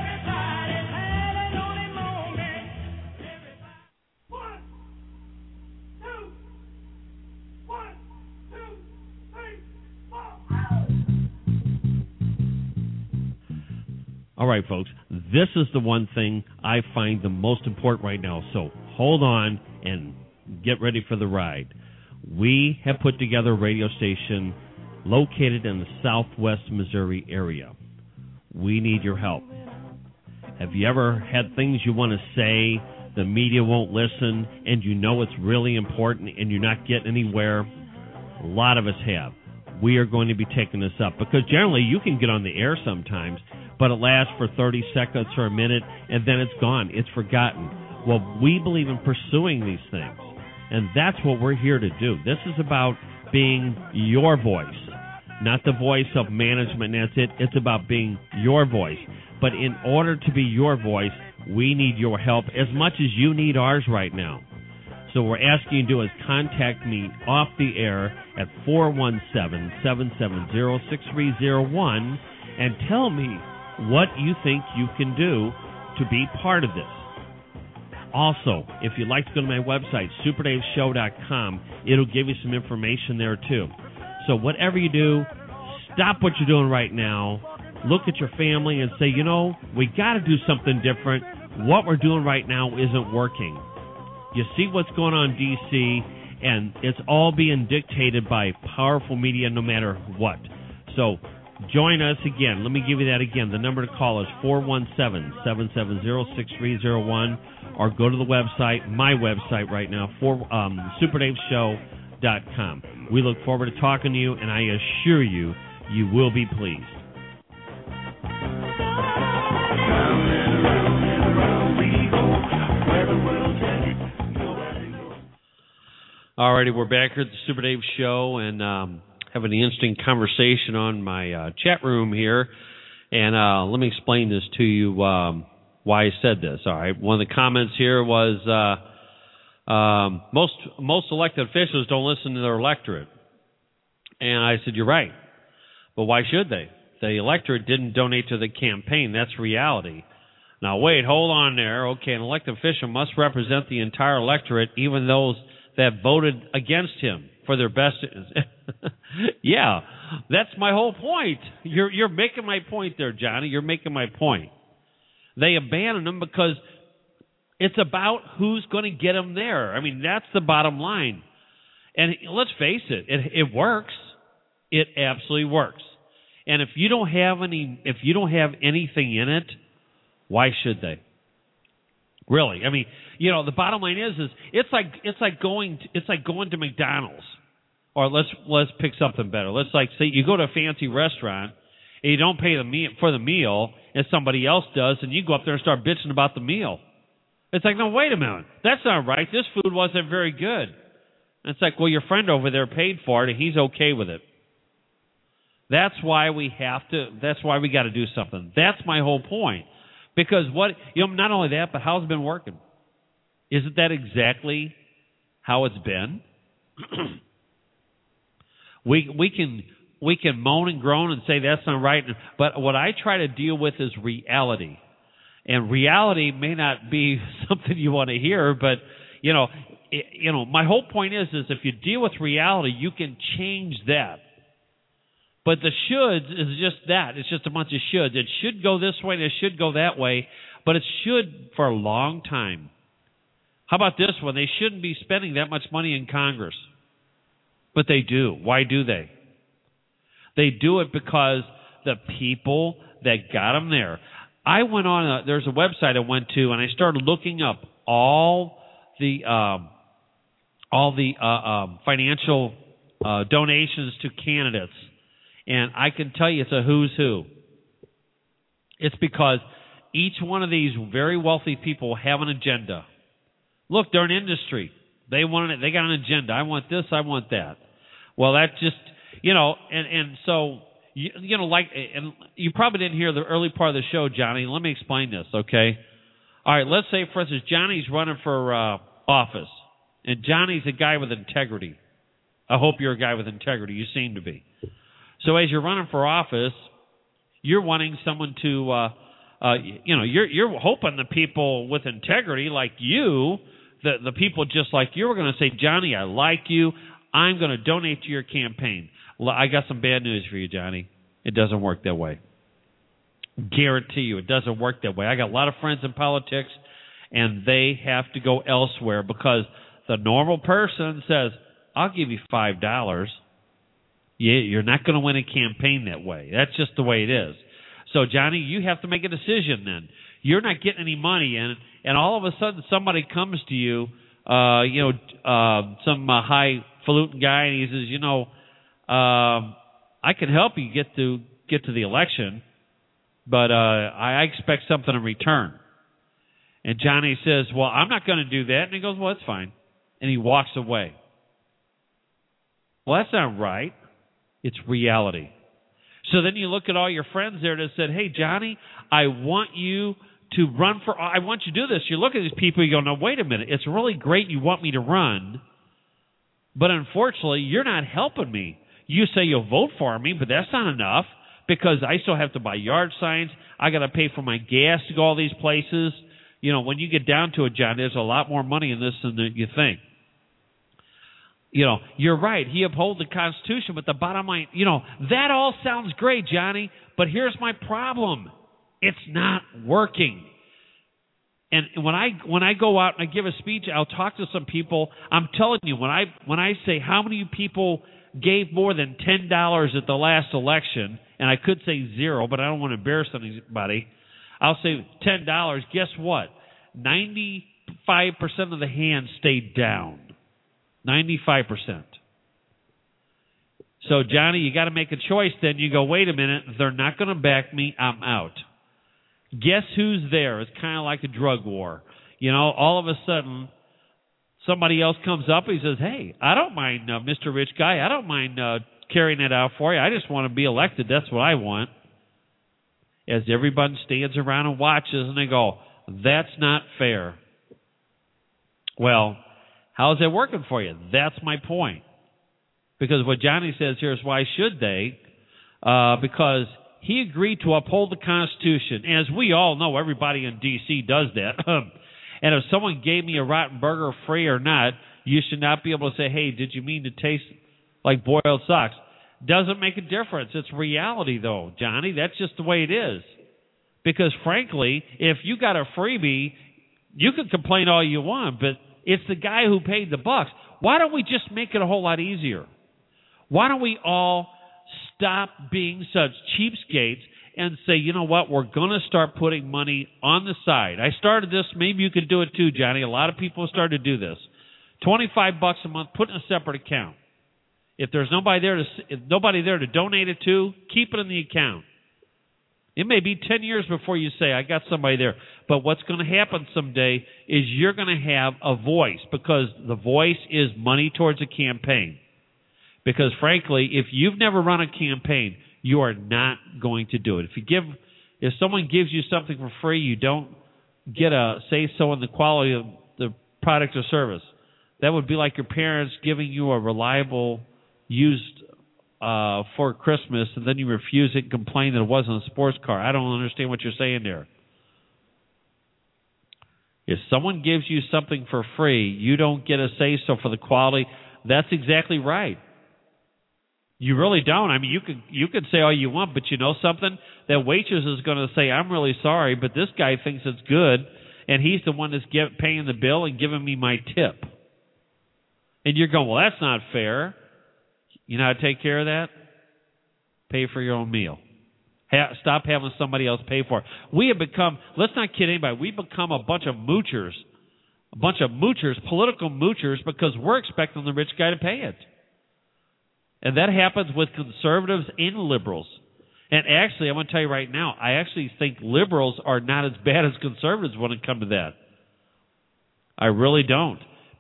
All right, folks, this is the one thing I find the most important right now. So hold on and get ready for the ride. We have put together a radio station located in the southwest Missouri area. We need your help. Have you ever had things you want to say, the media won't listen, and you know it's really important and you're not getting anywhere? A lot of us have. We are going to be taking this up because generally you can get on the air sometimes, but it lasts for thirty seconds or a minute, and then it's gone. It's forgotten. Well, we believe in pursuing these things, and that's what we're here to do. This is about being your voice, not the voice of management, and that's it. It's about being your voice. But in order to be your voice, we need your help as much as you need ours right now. So what we're asking you to do is contact me off the air at four one seven, seven seven zero, six three zero one and tell me what you think you can do to be part of this. Also, if you'd like to go to my website, super dave show dot com, it'll give you some information there too. So whatever you do, stop what you're doing right now, look at your family and say, you know, we got to do something different. What we're doing right now isn't working. You see what's going on in D C, and it's all being dictated by powerful media no matter what. So join us again. Let me give you that again. The number to call is four one seven, seven seven zero, six three zero one, or go to the website, my website right now, for um, super dave show dot com. We look forward to talking to you, and I assure you, you will be pleased. Alrighty, we're back here at the Super Dave Show, and um, having an interesting conversation on my uh, chat room here. And uh, let me explain this to you, um, why I said this. All right, one of the comments here was uh, um, most most elected officials don't listen to their electorate. And I said, you're right. But why should they? The electorate didn't donate to the campaign. That's reality. Now, wait, hold on there. Okay, an elected official must represent the entire electorate, even those that voted against him for their best. Yeah, that's my whole point. You're you're making my point there, Johnny. You're making my point. They abandoned him because it's about who's going to get him there. I mean, that's the bottom line. And let's face it, it, it works. It absolutely works. And if you don't have any, if you don't have anything in it, why should they? Really, I mean, you know, the bottom line is, is it's like it's like going to, it's like going to McDonald's, or let's let's pick something better. Let's like say you go to a fancy restaurant and you don't pay the meal for the meal, and somebody else does, and you go up there and start bitching about the meal. It's like, no, wait a minute, that's not right. This food wasn't very good. And it's like, well, your friend over there paid for it, and he's okay with it. That's why we have to. That's why we got to do something. That's my whole point. Because what, you know, not only that, but how's it been working? Isn't that exactly how it's been? we we can we can moan and groan and say that's not right, but what I try to deal with is reality. And reality may not be something you want to hear, but you know, it, you know, my whole point is is if you deal with reality, you can change that. But the shoulds is just that. It's just a bunch of shoulds. It should go this way and it should go that way, but it should for a long time. How about this one? They shouldn't be spending that much money in Congress. But they do. Why do they? They do it because the people that got them there. I went on, a, there's a website I went to, and I started looking up all the um, all the uh, um, financial uh, donations to candidates. And I can tell you it's a who's who. It's because each one of these very wealthy people have an agenda. Look, they're an industry. They want it. They got an agenda. I want this. I want that. Well, that's just, you know, and, and so you, you know, like, and you probably didn't hear the early part of the show, Johnny. Let me explain this, okay? All right, let's say, for instance, Johnny's running for uh, office, and Johnny's a guy with integrity. I hope you're a guy with integrity. You seem to be. So as you're running for office, you're wanting someone to, uh, uh, you know, you're you're hoping the people with integrity like you, the the people just like you, are going to say, Johnny, I like you. I'm going to donate to your campaign. I got some bad news for you, Johnny. It doesn't work that way. Guarantee you, it doesn't work that way. I got a lot of friends in politics, and they have to go elsewhere because the normal person says, I'll give you five dollars. Yeah, you're not going to win a campaign that way. That's just the way it is. So, Johnny, you have to make a decision then. You're not getting any money in, and all of a sudden somebody comes to you, uh, you know, uh, some uh, highfalutin guy, and he says, you know, um, I can help you get to get to the election, but uh, I expect something in return. And Johnny says, well, I'm not going to do that. And he goes, well, that's fine. And he walks away. Well, that's not right. It's reality. So then you look at all your friends there that said, hey, Johnny, I want you to run for, I want you to do this. You look at these people, you go, no, wait a minute. It's really great you want me to run, but unfortunately, you're not helping me. You say you'll vote for me, but that's not enough because I still have to buy yard signs. I got to pay for my gas to go all these places. You know, when you get down to it, John, there's a lot more money in this than you think. You know, you're right. He upholds the Constitution, but the bottom line, you know, that all sounds great, Johnny, but here's my problem. It's not working. And when I when I go out and I give a speech, I'll talk to some people. I'm telling you, when I when I say how many people gave more than ten dollars at the last election, and I could say zero, but I don't want to embarrass anybody, I'll say ten dollars. Guess what? ninety-five percent of the hands stayed down. ninety-five percent. So, Johnny, you got to make a choice then. You go, wait a minute, they're not going to back me, I'm out. Guess who's there? It's kind of like a drug war. You know, all of a sudden, somebody else comes up and he says, hey, I don't mind, uh, Mister Rich Guy, I don't mind uh, carrying it out for you. I just want to be elected. That's what I want. As everybody stands around and watches and they go, that's not fair. Well, how's that working for you? That's my point. Because what Johnny says here is why should they? Uh, because he agreed to uphold the Constitution. And as we all know, everybody in D C does that. And if someone gave me a rotten burger free or not, you should not be able to say, hey, did you mean to taste like boiled socks? Doesn't make a difference. It's reality, though, Johnny. That's just the way it is. Because, frankly, if you got a freebie, you can complain all you want, but it's the guy who paid the bucks. Why don't we just make it a whole lot easier? Why don't we all stop being such cheapskates and say, you know what, we're going to start putting money on the side. I started this. Maybe you could do it too, Johnny. A lot of people started to do this. twenty-five bucks a month, put in a separate account. If there's nobody there to if nobody there to donate it to, keep it in the account. It may be ten years before you say, I got somebody there. But what's going to happen someday is you're going to have a voice, because the voice is money towards a campaign. Because, frankly, if you've never run a campaign, you are not going to do it. If you give, if someone gives you something for free, you don't get a say-so in the quality of the product or service. That would be like your parents giving you a reliable used uh, for Christmas, and then you refuse it and complain that it wasn't a sports car. I don't understand what you're saying there. If someone gives you something for free, you don't get a say-so for the quality. That's exactly right. You really don't. I mean, you could you could say all you want, but you know something? That waitress is going to say, I'm really sorry, but this guy thinks it's good, and he's the one that's get, paying the bill and giving me my tip. And you're going, well, that's not fair. You know how to take care of that? Pay for your own meal. Ha- stop having somebody else pay for it. We have become, let's not kid anybody, we've become a bunch of moochers, a bunch of moochers, political moochers, because we're expecting the rich guy to pay it. And that happens with conservatives and liberals. And actually, I'm going to tell you right now, I actually think liberals are not as bad as conservatives when it comes to that. I really don't.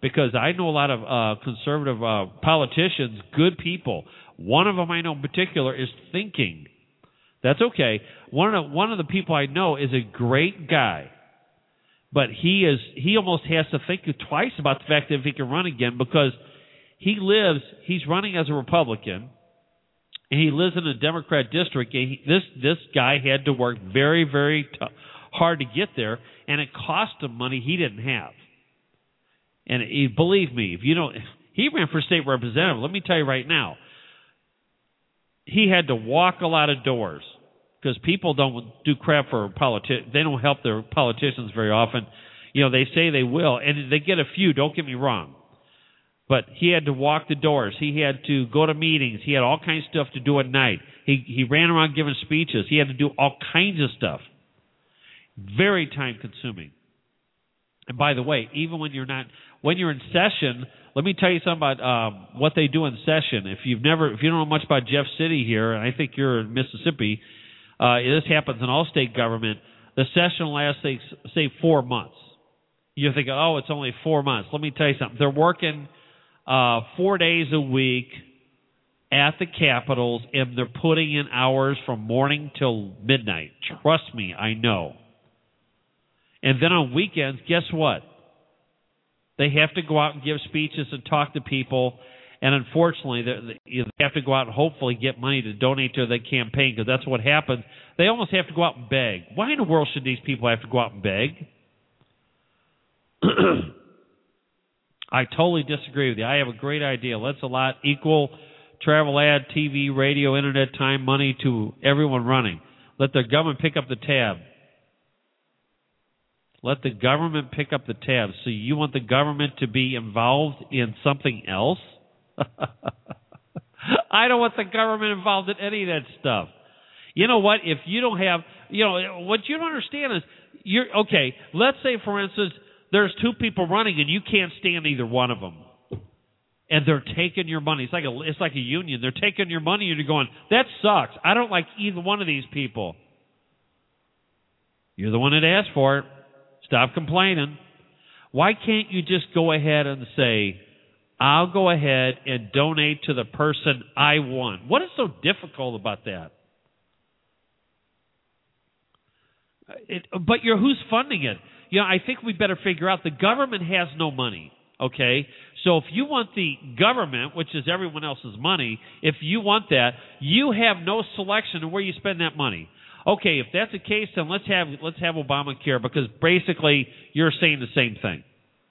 because I know a lot of uh, conservative uh, politicians, good people. One of them I know in particular is thinking. That's okay. One of one of the people I know is a great guy, but he is he almost has to think twice about the fact that if he can run again, because he lives he's running as a Republican, and he lives in a Democrat district. And he, this this guy had to work very very t- hard to get there, and it cost him money he didn't have. And he, believe me, if you don't, he ran for state representative. Let me tell you right now, he had to walk a lot of doors. Because people don't do crap for politi- they don't help their politicians very often. You know, they say they will, and they get a few, don't get me wrong. But he had to walk the doors. He had to go to meetings. He had all kinds of stuff to do at night. He he ran around giving speeches. He had to do all kinds of stuff. Very time-consuming. And by the way, even when you're not, when you're in session, let me tell you something about um, what they do in session. If you've never, if you don't know much about Jeff City here, and I think you're in Mississippi, Uh, this happens in all state government. The session lasts, say, say, four months. You're thinking, oh, it's only four months. Let me tell you something. They're working uh, four days a week at the Capitals, and they're putting in hours from morning till midnight. Trust me, I know. And then on weekends, guess what? They have to go out and give speeches and talk to people. And unfortunately, they have to go out and hopefully get money to donate to their campaign, because that's what happens. They almost have to go out and beg. Why in the world should these people have to go out and beg? I totally disagree with you. I have a great idea. Let's allot equal travel, ad, T V, radio, internet time, money to everyone running. Let the government pick up the tab. Let the government pick up the tab. So you want the government to be involved in something else? I don't want the government involved in any of that stuff. You know what? If you don't have, you know, what you don't understand is, you're okay. Let's say, for instance, there's two people running and you can't stand either one of them, and they're taking your money. It's like a, it's like a union. They're taking your money, and you're going, that sucks. I don't like either one of these people. You're the one that asked for it. Stop complaining. Why can't you just go ahead and say, I'll go ahead and donate to the person I want? What is so difficult about that? It, but you're who's funding it? You know, I think we better figure out the government has no money, okay? So if you want the government, which is everyone else's money, if you want that, you have no selection of where you spend that money. Okay, if that's the case, then let's have let's have Obamacare, because basically you're saying the same thing.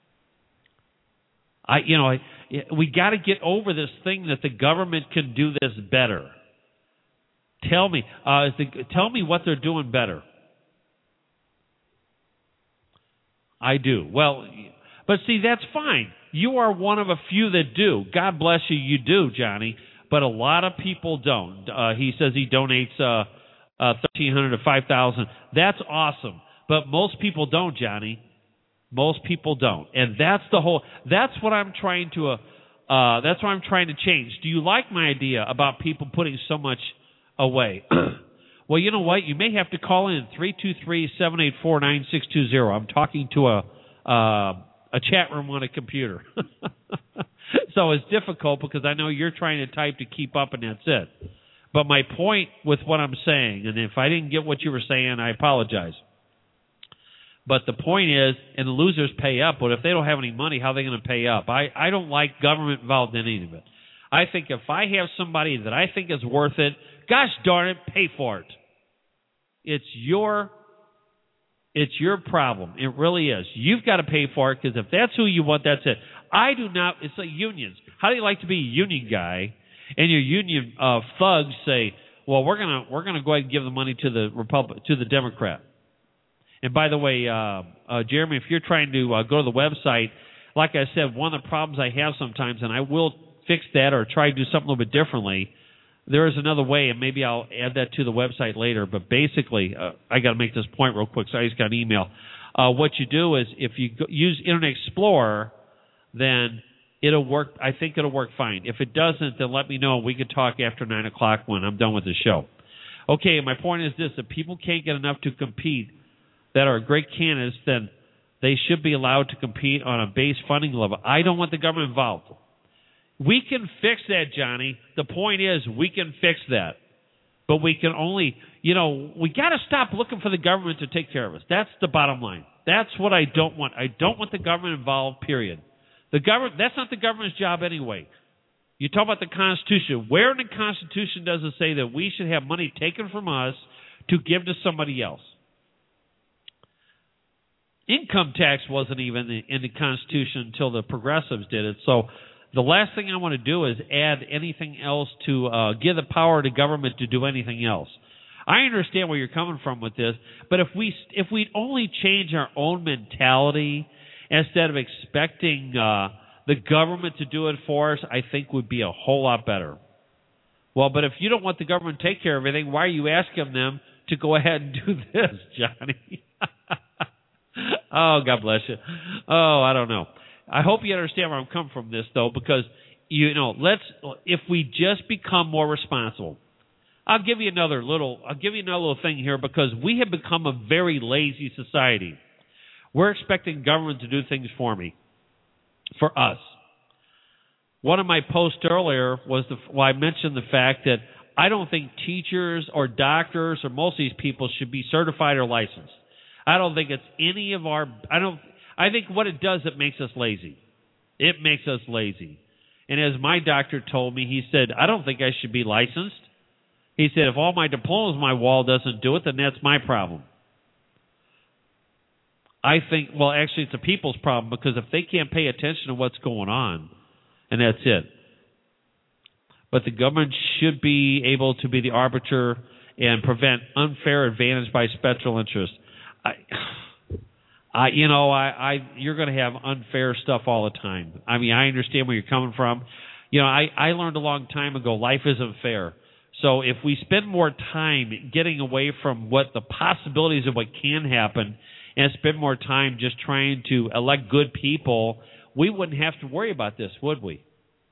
I, you know, I, we got to get over this thing that the government can do this better. Tell me, uh, is the, tell me what they're doing better. I do. Well, but see, that's fine. You are one of a few that do. God bless you, you do, Johnny. But a lot of people don't. Uh, he says he donates uh, uh, thirteen hundred to five thousand. That's awesome. But most people don't, Johnny. Most people don't, and that's the whole. That's what I'm trying to. Uh, uh, that's what I'm trying to change. Do you like my idea about people putting so much away? Well, you know what? You may have to call in three two three, seven eight four, nine six two zero. I'm talking to a uh, a chat room on a computer, so it's difficult because I know you're trying to type to keep up, and that's it. But my point with what I'm saying, and if I didn't get what you were saying, I apologize. But the point is, and the losers pay up, but if they don't have any money, how are they going to pay up? I, I don't like government involved in any of it. I think if I have somebody that I think is worth it, gosh darn it, pay for it. It's your, it's your problem. It really is. You've got to pay for it, because if that's who you want, that's it. I do not, it's like unions. How do you like to be a union guy, and your union uh, thugs say, well, we're going to we're gonna go ahead and give the money to the Republic, to the Democrat. And by the way, uh, uh, Jeremy, if you're trying to uh, go to the website, like I said, one of the problems I have sometimes, and I will fix that or try to do something a little bit differently, there is another way, and maybe I'll add that to the website later. But basically, uh, I got to make this point real quick, so I just got an email. Uh, what you do is, if you go, use Internet Explorer, then it'll work. I think it'll work fine. If it doesn't, then let me know. We can talk after nine o'clock when I'm done with the show. Okay, my point is this: if people can't get enough to compete that are great candidates, then They should be allowed to compete on a base funding level. I don't want the government involved. We can fix that, Johnny. The point is, we can fix that. But we can only, you know, we got to stop looking for the government to take care of us. That's the bottom line. That's what I don't want. I don't want the government involved, period. The government, that's not the government's job anyway. You talk about the Constitution. Where in the Constitution does it say that we should have money taken from us to give to somebody else? Income tax wasn't even in the Constitution until the progressives did it. So the last thing I want to do is add anything else to uh, give the power to government to do anything else. I understand where you're coming from with this, but if we if we only change our own mentality instead of expecting uh, the government to do it for us, I think would be a whole lot better. Well, but if you don't want the government to take care of everything, why are you asking them to go ahead and do this, Johnny? Oh, God bless you. Oh, I don't know. I hope you understand where I'm coming from this, though, because, you know, let's if we just become more responsible. I'll give you another little I'll give you another little thing here, because we have become a very lazy society. We're expecting government to do things for me, for us. One of my posts earlier was the well, I mentioned the fact that I don't think teachers or doctors or most of these people should be certified or licensed. I don't think it's any of our I don't I think what it does, it makes us lazy. It makes us lazy. And as my doctor told me, he said, I don't think I should be licensed. He said, if all my diplomas on my wall doesn't do it, then that's my problem. I think, well, actually, it's a people's problem, because if they can't pay attention to what's going on, and that's it. But the government should be able to be the arbiter and prevent unfair advantage by special interests. I, I, you know, I, I, you're going to have unfair stuff all the time. I mean, I understand where you're coming from. You know, I, I learned a long time ago, life isn't fair. So if we spend more time getting away from what the possibilities of what can happen and spend more time just trying to elect good people, we wouldn't have to worry about this, would we?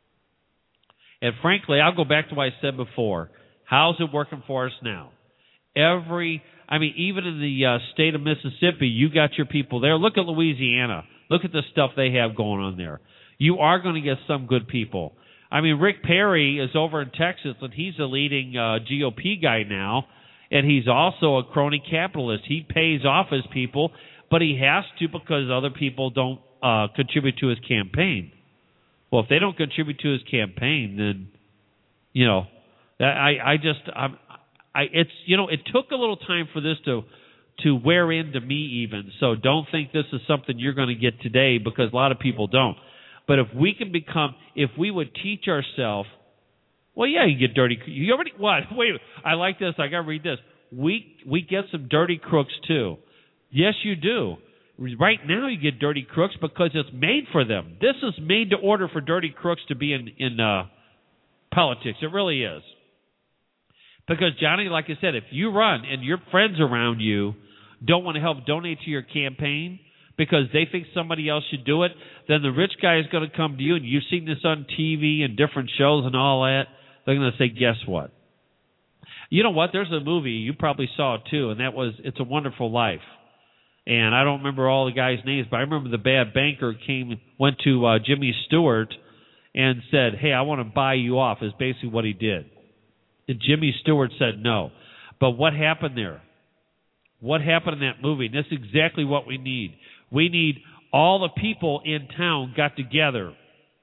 And frankly, I'll go back to what I said before. How's it working for us now? Every, I mean, even in the uh, state of Mississippi, you got your people there. Look at Louisiana. Look at the stuff they have going on there. You are going to get some good people. I mean, Rick Perry is over in Texas, and he's a leading uh, G O P guy now, and he's also a crony capitalist. He pays off his people, but he has to because other people don't uh, contribute to his campaign. Well, if they don't contribute to his campaign, then, you know, I, I just, I'm, I, it's, you know, it took a little time for this to, to wear into me even. So don't think this is something you're going to get today, because a lot of people don't. But if we can become, if we would teach ourselves, well, yeah, you get dirty. You already, what? Wait, I like this. I got to read this. We we get some dirty crooks too. Yes, you do. Right now, you get dirty crooks because it's made for them. This is made to order for dirty crooks to be in in uh, politics. It really is. Because Johnny, like I said, if you run and your friends around you don't want to help donate to your campaign because they think somebody else should do it, then the rich guy is going to come to you, and you've seen this on T V and different shows and all that. They're going to say, guess what? You know what? There's a movie, you probably saw it too, and that was It's a Wonderful Life. And I don't remember all the guys' names, but I remember the bad banker came, went to uh, Jimmy Stewart and said, hey, I want to buy you off, is basically what he did. And Jimmy Stewart said no. But what happened there? What happened in that movie? And that's exactly what we need. We need all the people in town got together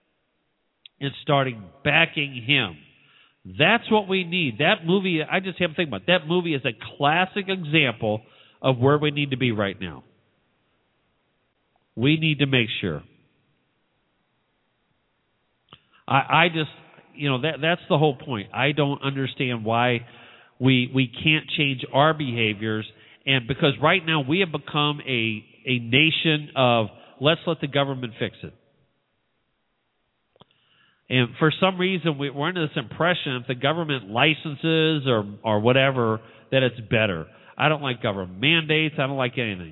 and started backing him. That's what we need. That movie, I just have to think about it. That movie is a classic example of where we need to be right now. We need to make sure. I, I just, you know, that that's the whole point. I don't understand why we we can't change our behaviors, and because right now we have become a a nation of let's let the government fix it. And for some reason, we, we're under this impression if the government licenses or or whatever, that it's better. I don't like government mandates. I don't like anything.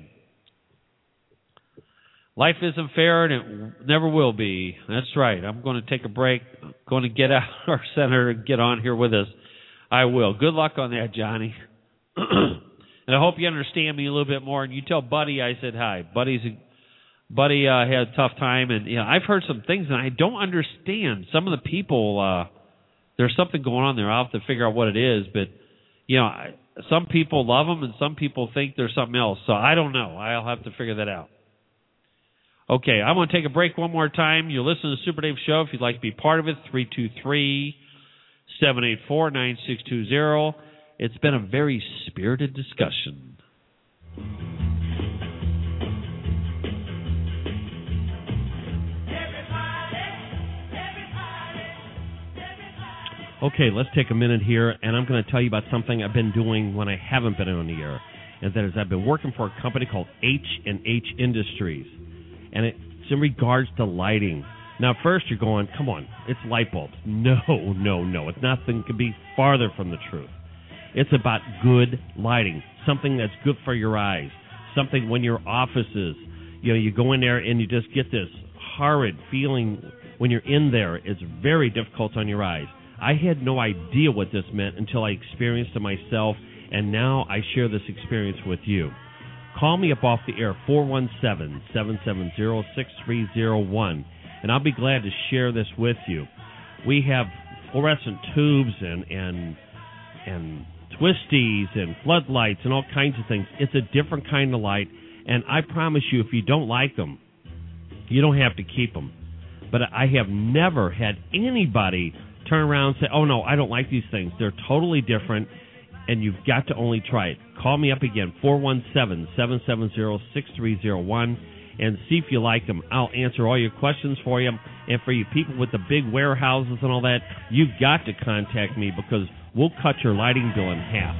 Life isn't fair, and it never will be. That's right. I'm going to take a break. I'm going to get out our senator and get on here with us. I will. Good luck on that, Johnny. And I hope you understand me a little bit more. And you tell Buddy I said hi. Buddy's a, buddy uh, had a tough time, and you know, I've heard some things, and I don't understand. Some of the people, uh, there's something going on there. I'll have to figure out what it is, but you know, I, some people love them, and some people think there's something else. So I don't know. I'll have to figure that out. Okay, I'm going to take a break one more time. You're listening to the Super Dave Show. If you'd like to be part of it, three two three, seven eight four, nine six two zero. It's been a very spirited discussion. Okay, let's take a minute here, and I'm going to tell you about something I've been doing when I haven't been on the air, and that is I've been working for a company called H and H Industries, and it's in regards to lighting. Now, first you're going, come on, it's light bulbs. No, no, no. It's nothing could be farther from the truth. It's about good lighting, something that's good for your eyes, something when your office is, you know, you go in there and you just get this horrid feeling when you're in there. It's very difficult on your eyes. I had no idea what this meant until I experienced it myself, and now I share this experience with you. Call me up off the air, four one seven, seven seven zero, six three zero one, and I'll be glad to share this with you. We have fluorescent tubes and and and twisties and floodlights and all kinds of things. It's a different kind of light, and I promise you, if you don't like them, you don't have to keep them. But I have never had anybody turn around and say, oh, no, I don't like these things. They're totally different, and you've got to only try it. Call me up again, four one seven, seven seven zero, six three zero one, and see if you like them. I'll answer all your questions for you. And for you people with the big warehouses and all that, you've got to contact me because we'll cut your lighting bill in half.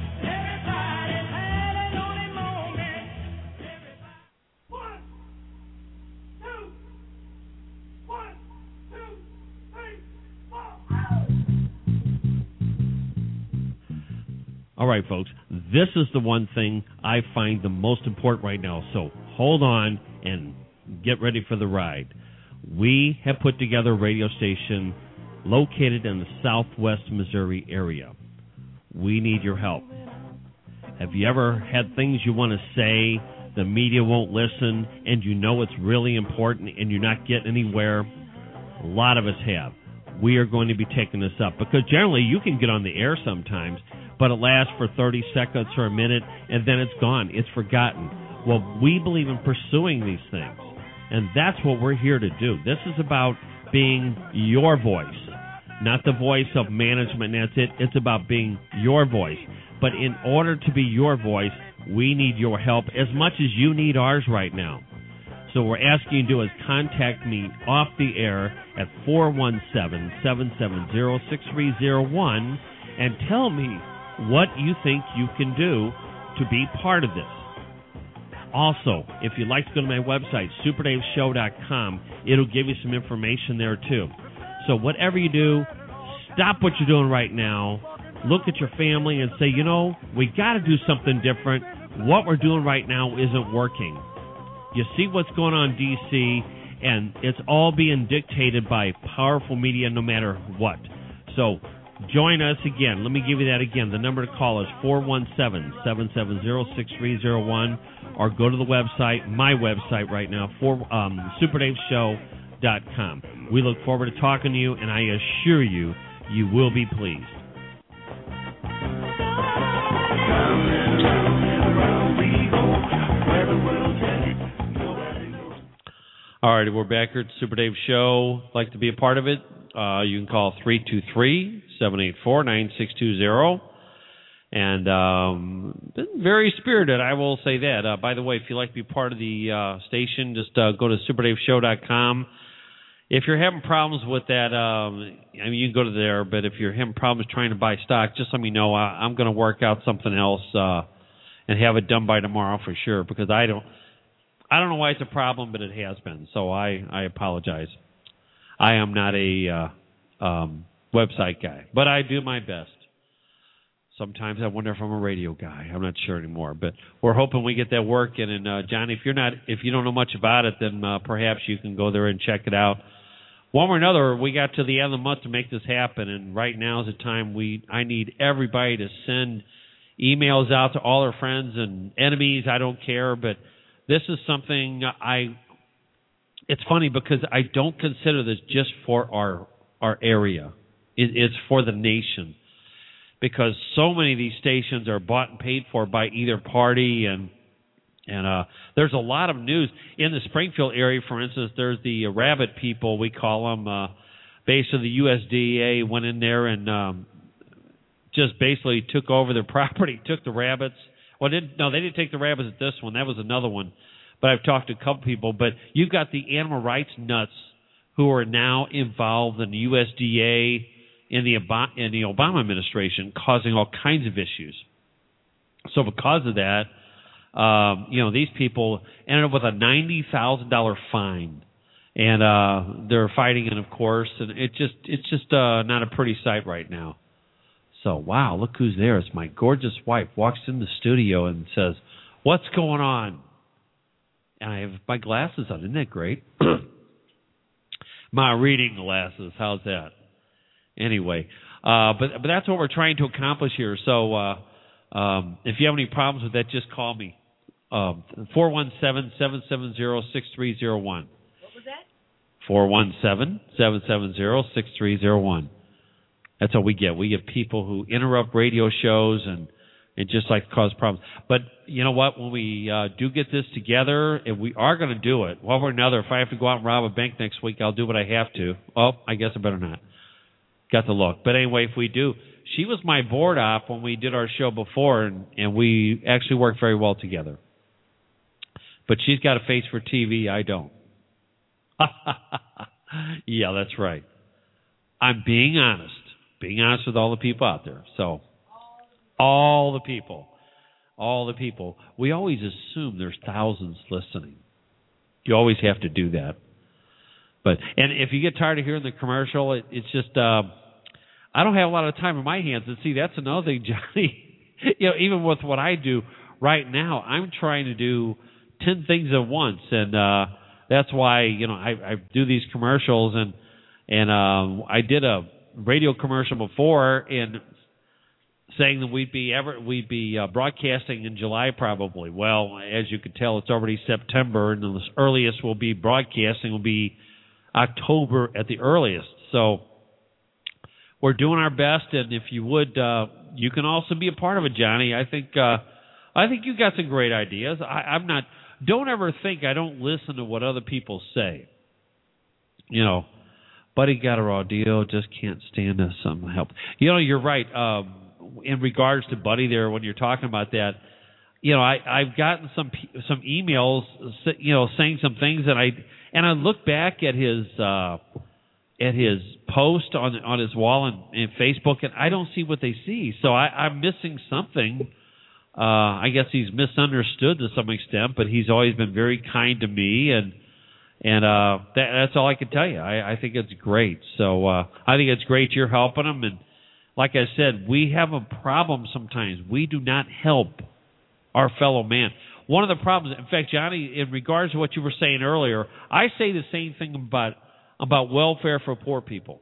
All right, folks, this is the one thing I find the most important right now, so hold on and get ready for the ride. We have put together a radio station located in the southwest Missouri area. We need your help. Have you ever had things you want to say, the media won't listen, and you know it's really important and you're not getting anywhere? A lot of us have. We are going to be taking this up because generally you can get on the air sometimes, but it lasts for thirty seconds or a minute, and then it's gone. It's forgotten. Well, we believe in pursuing these things, and that's what we're here to do. This is about being your voice, not the voice of management, and that's it. It's about being your voice. But in order to be your voice, we need your help as much as you need ours right now. So what we're asking you to do is contact me off the air at four one seven, seven seven zero, six three zero one and tell me what you think you can do to be part of this. Also, if you'd like to go to my website, super dave show dot com, it'll give you some information there too. So whatever you do, stop what you're doing right now, look at your family and say, you know, we got to do something different. What we're doing right now isn't working. You see what's going on in D C, and it's all being dictated by powerful media no matter what. So join us again. Let me give you that again. The number to call is four one seven, seven seven zero, six three zero one, or go to the website, my website right now, for um, super dave show dot com. We look forward to talking to you, and I assure you, you will be pleased. All right, we're back here at the Super Dave Show. Like to be a part of it? Uh, you can call three two three, seven eight four, nine six two zero. And um, very spirited, I will say that. Uh, by the way, if you'd like to be part of the uh, station, just uh, go to super dave show dot com. If you're having problems with that, um, I mean, you can go to there, but if you're having problems trying to buy stock, just let me know. I, I'm going to work out something else uh, and have it done by tomorrow for sure, because I don't I don't know why it's a problem, but it has been. So I, I apologize. I am not a uh, um, website guy, but I do my best. Sometimes I wonder if I'm a radio guy. I'm not sure anymore, but we're hoping we get that working. And uh, Johnny, if you're not, if you don't know much about it, then uh, perhaps you can go there and check it out. One way or another, we got to the end of the month to make this happen, and right now is the time we. I need everybody to send emails out to all our friends and enemies. I don't care, but this is something I it's funny because I don't consider this just for our our area. It, it's for the nation, because so many of these stations are bought and paid for by either party, and and uh, there's a lot of news in the Springfield area. For instance, there's the uh, rabbit people, we call them, uh, base of the U S D A went in there and um, just basically took over their property, took the rabbits. Well, didn't, no, they didn't take the rabbits at this one. That was another one. But I've talked to a couple people. But you've got the animal rights nuts who are now involved in the U S D A in the in the Obama administration, causing all kinds of issues. So because of that, um, you know, these people ended up with a ninety thousand dollar fine, and uh, they're fighting it, of course. And it just it's just uh, not a pretty sight right now. So wow, look who's there! It's my gorgeous wife. Walks in the studio and says, "What's going on?" And I have my glasses on. Isn't that great? My reading glasses. How's that? Anyway, uh, but but that's what we're trying to accomplish here. So uh, um, if you have any problems with that, just call me. Um, four one seven, seven seven zero, six three zero one. What was that? four one seven, seven seven zero, six three zero one. That's what we get. We get people who interrupt radio shows and and just like to cause problems. But you know what? When we uh, do get this together, and we are going to do it, one way or another, if I have to go out and rob a bank next week, I'll do what I have to. Oh, I guess I better not. Got the look. But anyway, if we do, she was my board op when we did our show before, and, and we actually worked very well together. But she's got a face for T V. I don't. Yeah, that's right. I'm being honest. Being honest with all the people out there. So, all the people. All the people. We always assume there's thousands listening. You always have to do that. But and if you get tired of hearing the commercial, it, it's just uh, I don't have a lot of time in my hands. And see, that's another thing, Johnny. You know, even with what I do right now, I'm trying to do ten things at once, and uh, that's why you know I, I do these commercials, and and uh, I did a radio commercial before in saying that we'd be ever we'd be uh, broadcasting in July probably. Well, as you can tell, it's already September, and the earliest we'll be broadcasting will be October at the earliest. So we're doing our best, and if you would, uh, you can also be a part of it, Johnny. I think uh, I think you got some great ideas. I, I'm not. Don't ever think I don't listen to what other people say. You know, Buddy got a raw deal, just can't stand us some help. You know, you're right. Um, in regards to Buddy there, when you're talking about that, you know, I, I've gotten some some emails, you know, saying some things, and I and I look back at his uh, at his post on on his wall and, and Facebook, and I don't see what they see. So I, I'm missing something. Uh, I guess he's misunderstood to some extent, but he's always been very kind to me, and and uh, that, that's all I can tell you. I, I think it's great. So uh, I think it's great you're helping him, and like I said, we have a problem sometimes. We do not help our fellow man. One of the problems, in fact, Johnny, in regards to what you were saying earlier, I say the same thing about about welfare for poor people.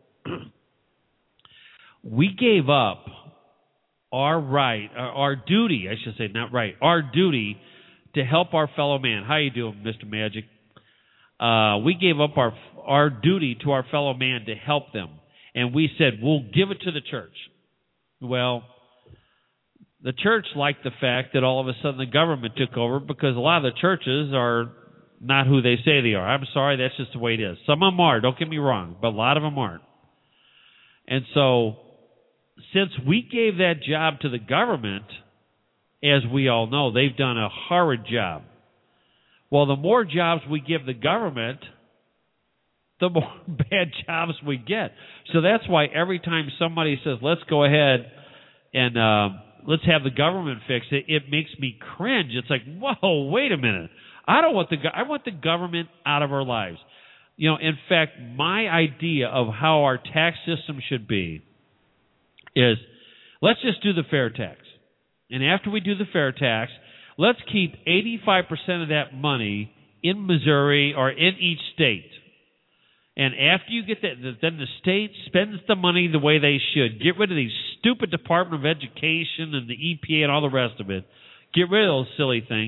We gave up our right, our duty, I should say, not right, our duty to help our fellow man. How you doing, Mister Magic? Uh, we gave up our our duty to our fellow man to help them, and we said we'll give it to the church. Well, the church liked the fact that all of a sudden the government took over, because a lot of the churches are not who they say they are. I'm sorry, that's just the way it is. Some of them are, don't get me wrong, but a lot of them aren't. And so, since we gave that job to the government, as we all know, they've done a horrid job. Well, the more jobs we give the government, the more bad jobs we get. So that's why every time somebody says, let's go ahead and uh, let's have the government fix it, it makes me cringe. It's like, whoa, wait a minute. I don't want the I want the government out of our lives. You know, in fact, my idea of how our tax system should be is, let's just do the fair tax. And after we do the fair tax, let's keep eighty-five percent of that money in Missouri or in each state. And after you get that, then the state spends the money the way they should. Get rid of these stupid Department of Education and the E P A and all the rest of it. Get rid of those silly things.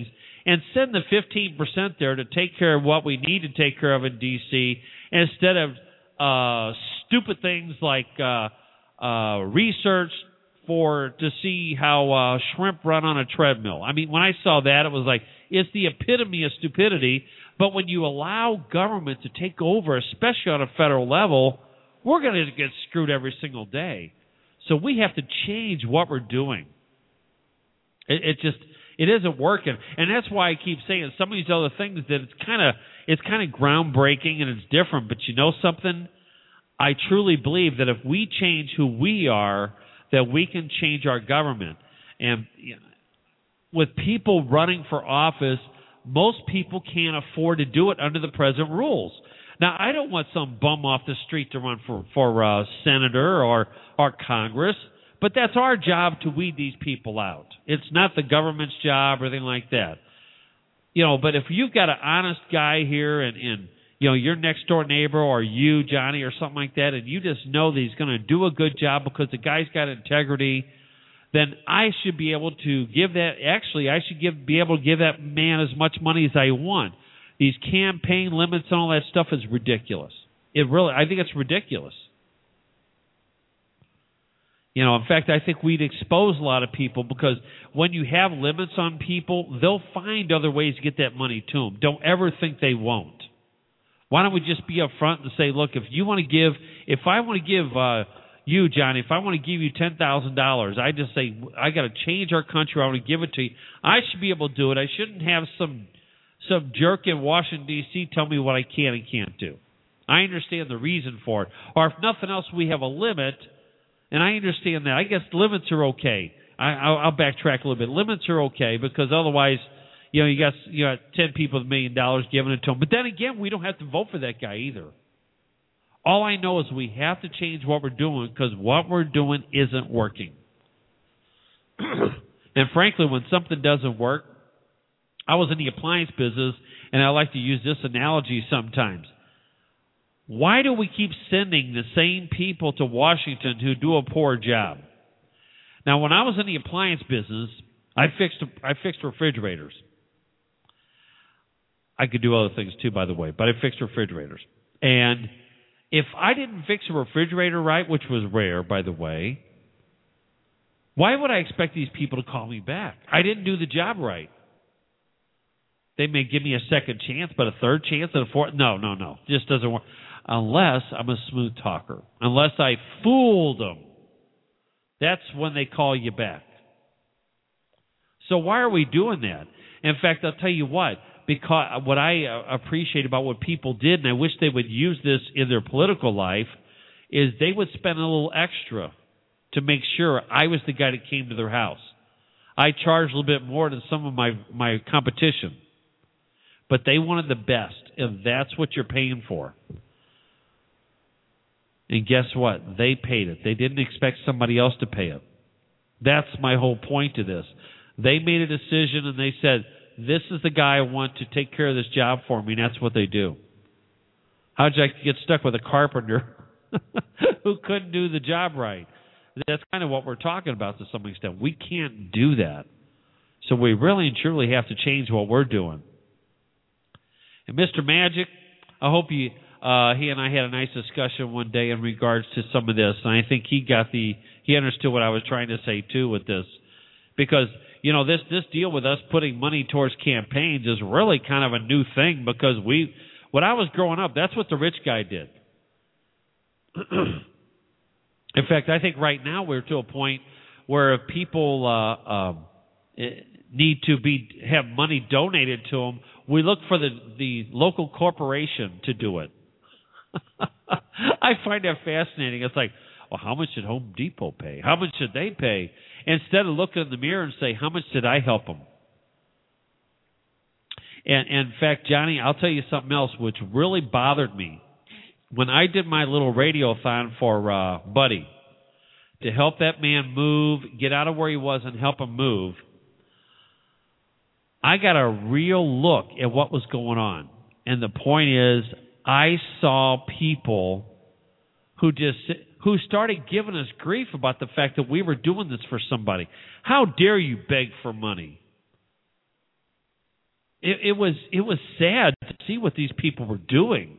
and send the fifteen percent there to take care of what we need to take care of in D C instead of uh, stupid things like uh, uh, research for to see how uh, shrimp run on a treadmill. I mean, when I saw that, it was like, it's the epitome of stupidity. But when you allow government to take over, especially on a federal level, we're going to get screwed every single day. So we have to change what we're doing. It, it just it isn't working, and that's why I keep saying some of these other things that it's kind of it's kind of groundbreaking and it's different. But you know something? I truly believe that if we change who we are, that we can change our government. And you know, with people running for office, most people can't afford to do it under the present rules. Now, I don't want some bum off the street to run for, for uh, senator or, or Congress, but that's our job to weed these people out. It's not the government's job or anything like that. You know, but if you've got an honest guy here and, and you know, your next door neighbor or you, Johnny, or something like that, and you just know that he's going to do a good job because the guy's got integrity, then I should be able to give that, actually, I should give be able to give that man as much money as I want. These campaign limits and all that stuff is ridiculous. It really, I think it's ridiculous. You know, in fact, I think we'd expose a lot of people because when you have limits on people, they'll find other ways to get that money to them. Don't ever think they won't. Why don't we just be upfront and say, look, if you want to give, if I want to give uh, you, Johnny, if I want to give you ten thousand dollars, I just say, I got to change our country, I want to give it to you. I should be able to do it. I shouldn't have some some jerk in Washington, D C tell me what I can and can't do. I understand the reason for it. Or if nothing else, we have a limit, and I understand that. I guess limits are okay. I, I'll, I'll backtrack a little bit. Limits are okay because otherwise, you know, you got you got ten people with a million dollars giving it to them. But then again, we don't have to vote for that guy either. All I know is we have to change what we're doing because what we're doing isn't working. And frankly, when something doesn't work, I was in the appliance business, and I like to use this analogy sometimes. Why do we keep sending the same people to Washington who do a poor job? Now, when I was in the appliance business, I fixed I fixed refrigerators. I could do other things too, by the way, but I fixed refrigerators. And if I didn't fix a refrigerator right, which was rare, by the way, why would I expect these people to call me back? I didn't do the job right. They may give me a second chance, but a third chance and a fourth? No, no, no. It just doesn't work. Unless I'm a smooth talker. Unless I fooled them. That's when they call you back. So why are we doing that? In fact, I'll tell you what. Because what I appreciate about what people did, and I wish they would use this in their political life, is they would spend a little extra to make sure I was the guy that came to their house. I charged a little bit more than some of my, my competition. But they wanted the best, and that's what you're paying for. And guess what? They paid it. They didn't expect somebody else to pay it. That's my whole point to this. They made a decision, and they said, this is the guy I want to take care of this job for me, and that's what they do. How'd you get stuck with a carpenter who couldn't do the job right? That's kind of what we're talking about to some extent. We can't do that. So we really and truly have to change what we're doing. And Mister Magic, I hope you, uh, he and I had a nice discussion one day in regards to some of this, and I think he got the, he understood what I was trying to say too with this, because you know this this deal with us putting money towards campaigns is really kind of a new thing because we, when I was growing up, that's what the rich guy did. In fact, I think right now we're to a point where if people uh, um, need to be have money donated to them, we look for the, the local corporation to do it. I find that fascinating. It's like, well, how much did Home Depot pay? How much should they pay? Instead of looking in the mirror and say, how much did I help them? And, and in fact, Johnny, I'll tell you something else which really bothered me. When I did my little radiothon for uh, Buddy to help that man move, get out of where he was and help him move, I got a real look at what was going on. And the point is, I saw people who just who started giving us grief about the fact that we were doing this for somebody. How dare you beg for money? it, it was it was sad to see what these people were doing.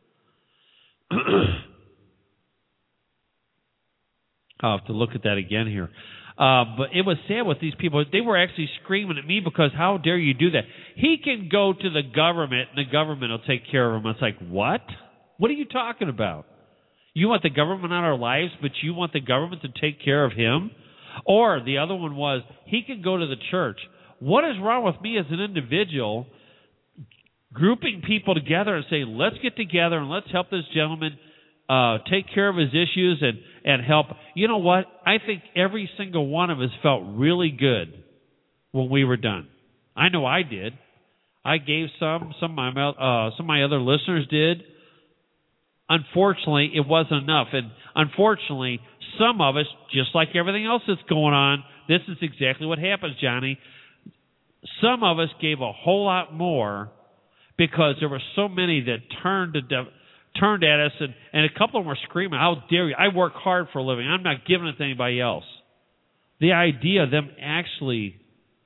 I'll have to look at that again here. Uh, but it was sad with these people. They were actually screaming at me because how dare you do that? He can go to the government and the government will take care of him. It's like, what? What are you talking about? You want the government out of our lives, but you want the government to take care of him? Or the other one was, he can go to the church. What is wrong with me as an individual grouping people together and saying, let's get together and let's help this gentleman uh, take care of his issues and, and help. You know what? I think every single one of us felt really good when we were done. I know I did. I gave some. Some of my, uh, some of my other listeners did. Unfortunately, it wasn't enough. And unfortunately, some of us, just like everything else that's going on, this is exactly what happens, Johnny. Some of us gave a whole lot more because there were so many that turned to de- turned at us, and, and a couple of them were screaming, how dare you? I work hard for a living. I'm not giving it to anybody else. The idea of them actually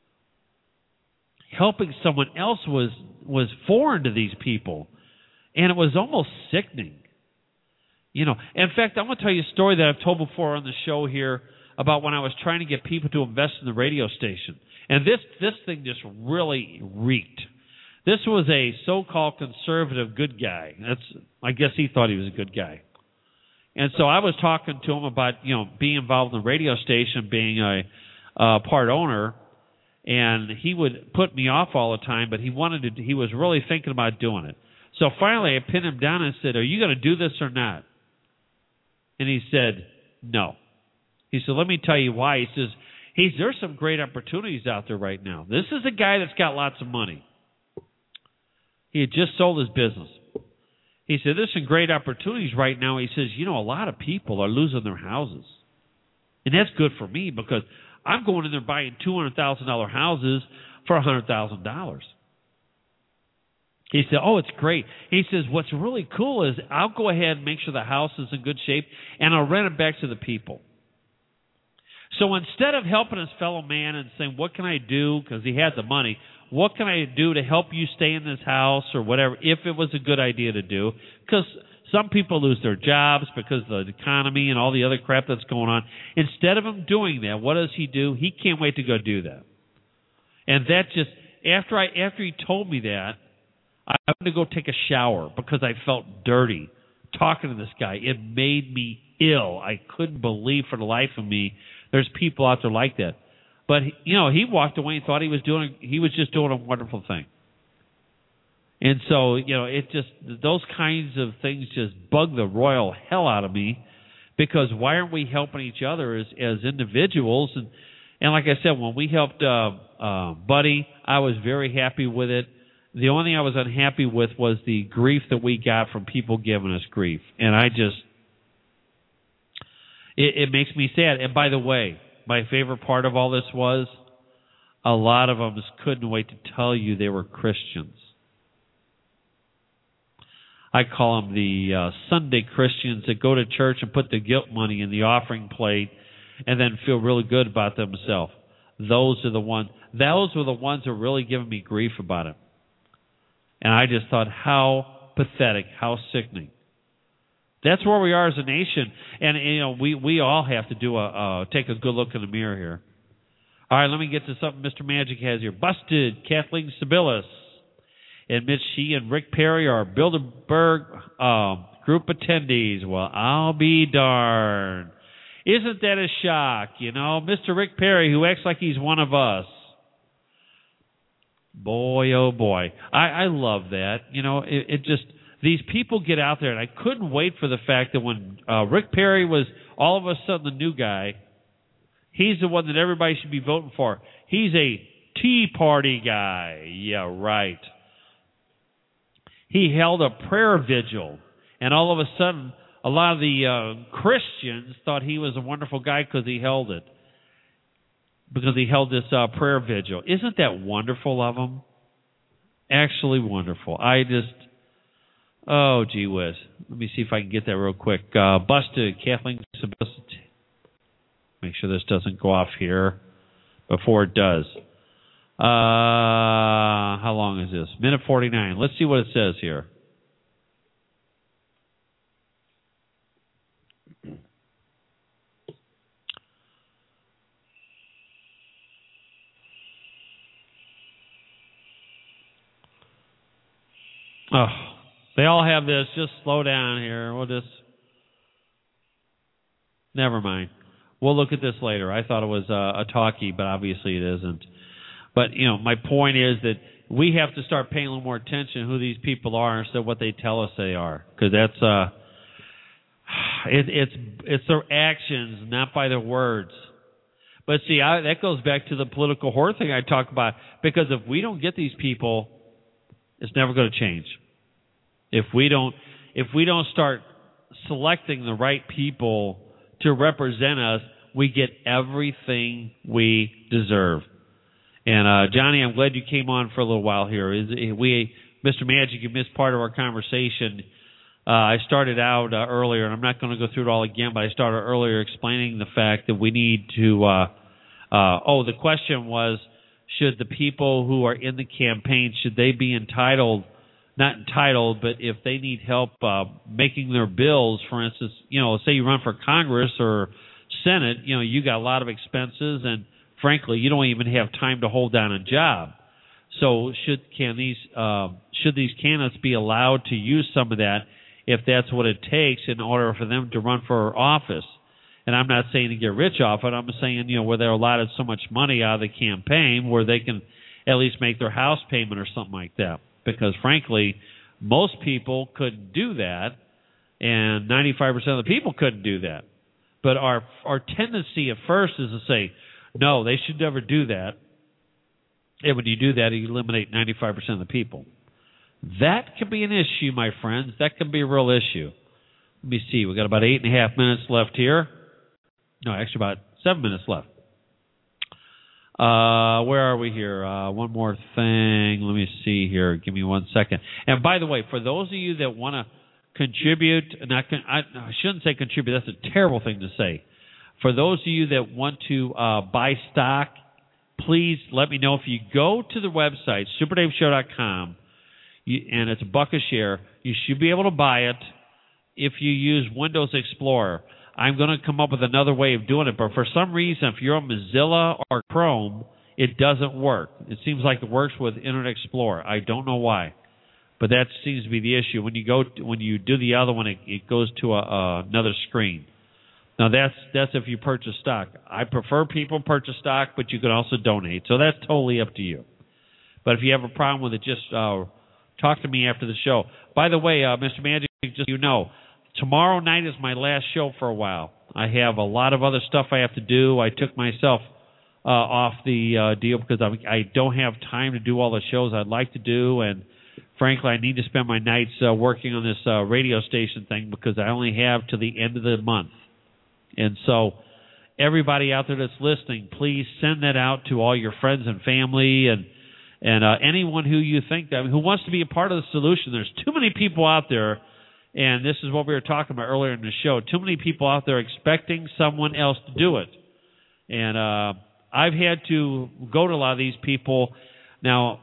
helping someone else was, was foreign to these people, and it was almost sickening. You know, in fact, I'm going to tell you a story that I've told before on the show here about when I was trying to get people to invest in the radio station. And this, this thing just really reeked. This was a so-called conservative good guy. That's, I guess he thought he was a good guy. And so I was talking to him about, you know, being involved in the radio station, being a uh, part owner, and he would put me off all the time, but he wanted to, he was really thinking about doing it. So finally I pinned him down and said, are you going to do this or not? And he said, no. He said, let me tell you why. He says, he's, there's some great opportunities out there right now. This is a guy that's got lots of money. He had just sold his business. He said, there's some great opportunities right now. He says, you know, a lot of people are losing their houses. And that's good for me because I'm going in there buying two hundred thousand dollars houses for one hundred thousand dollars. He said, oh, it's great. He says, what's really cool is I'll go ahead and make sure the house is in good shape, and I'll rent it back to the people. So instead of helping his fellow man and saying, what can I do, because he had the money, what can I do to help you stay in this house or whatever, if it was a good idea to do, because some people lose their jobs because of the economy and all the other crap that's going on. Instead of him doing that, what does he do? He can't wait to go do that. And that just, after I after he told me that, I went to go take a shower because I felt dirty talking to this guy. It made me ill. I couldn't believe for the life of me there's people out there like that. But, you know, he walked away and thought he was doing, he was just doing a wonderful thing. And so, you know, it just, those kinds of things just bug the royal hell out of me because why aren't we helping each other as, as individuals? And, and like I said, when we helped uh, uh, Buddy, I was very happy with it. The only thing I was unhappy with was the grief that we got from people giving us grief. And I just, it, it makes me sad. And by the way, my favorite part of all this was a lot of them just couldn't wait to tell you they were Christians. I call them the uh, Sunday Christians that go to church and put the guilt money in the offering plate and then feel really good about themselves. Those are the ones, those were the ones that were really giving me grief about it. And I just thought, how pathetic, how sickening. That's where we are as a nation. And, you know, we, we all have to do a uh, take a good look in the mirror here. All right, let me get to something Mister Magic has here. Busted, Kathleen Sibilis admits she and Rick Perry are Bilderberg um, group attendees. Well, I'll be darned. Isn't that a shock? You know, Mister Rick Perry, who acts like he's one of us. Boy, oh boy. I, I love that. You know, it, it just, these people get out there, and I couldn't wait for the fact that when uh, Rick Perry was all of a sudden the new guy, he's the one that everybody should be voting for. He's a Tea Party guy. Yeah, right. He held a prayer vigil, and all of a sudden, a lot of the uh, Christians thought he was a wonderful guy because he held it. Because he held this uh, prayer vigil. Isn't that wonderful of him? Actually wonderful. I just, oh, gee whiz. Let me see if I can get that real quick. Uh, busted, Kathleen Sibilis. Make sure this doesn't go off here before it does. Uh, how long is this? Minute forty-nine. Let's see what it says here. Oh, they all have this. Just slow down here. We'll just... Never mind. We'll look at this later. I thought it was uh, a talkie, but obviously it isn't. But, you know, my point is that we have to start paying a little more attention to who these people are instead of what they tell us they are. Because that's... Uh, it, it's it's their actions, not by their words. But, see, I, that goes back to the political whore thing I talked about. Because if we don't get these people... It's never going to change. If we don't, if we don't start selecting the right people to represent us, we get everything we deserve. And uh, Johnny, I'm glad you came on for a little while here. Is we, Mister Magic, you missed part of our conversation. Uh, I started out uh, earlier, and I'm not going to go through it all again, but I started earlier explaining the fact that we need to. Uh, uh, oh, the question was. Should the people who are in the campaign, should they be entitled, not entitled, but if they need help uh, making their bills, for instance, you know, say you run for Congress or Senate, you know, you got a lot of expenses, and frankly, you don't even have time to hold down a job. So should can these uh, should these candidates be allowed to use some of that if that's what it takes in order for them to run for office? And I'm not saying to get rich off it. I'm saying, you know, where they're allotted so much money out of the campaign where they can at least make their house payment or something like that. Because, frankly, most people couldn't do that, and ninety-five percent of the people couldn't do that. But our our tendency at first is to say, no, they should never do that. And when you do that, you eliminate ninety-five percent of the people. That can be an issue, my friends. That can be a real issue. Let me see. We've got about eight and a half minutes left here. No, actually about seven minutes left. Uh, where are we here? Uh, one more thing. Let me see here. Give me one second. And by the way, for those of you that want to contribute, not con- I, I shouldn't say contribute. That's a terrible thing to say. For those of you that want to uh, buy stock, please let me know. If you go to the website, super dave show dot com, you, and it's a buck a share, you should be able to buy it if you use Windows Explorer. I'm going to come up with another way of doing it, but for some reason, if you're on Mozilla or Chrome, it doesn't work. It seems like it works with Internet Explorer. I don't know why, but that seems to be the issue. When you go, to, when you do the other one, it, it goes to a, uh, another screen. Now that's that's if you purchase stock. I prefer people purchase stock, but you can also donate. So that's totally up to you. But if you have a problem with it, just uh, talk to me after the show. By the way, uh, Mister Magic, just so you know, tomorrow night is my last show for a while. I have a lot of other stuff I have to do. I took myself uh, off the uh, deal because I, I don't have time to do all the shows I'd like to do, and frankly, I need to spend my nights uh, working on this uh, radio station thing because I only have to the end of the month. And so everybody out there that's listening, please send that out to all your friends and family and and uh, anyone who you think that, who wants to be a part of the solution. There's too many people out there. And this is what we were talking about earlier in the show. Too many people out there expecting someone else to do it. And uh, I've had to go to a lot of these people. Now,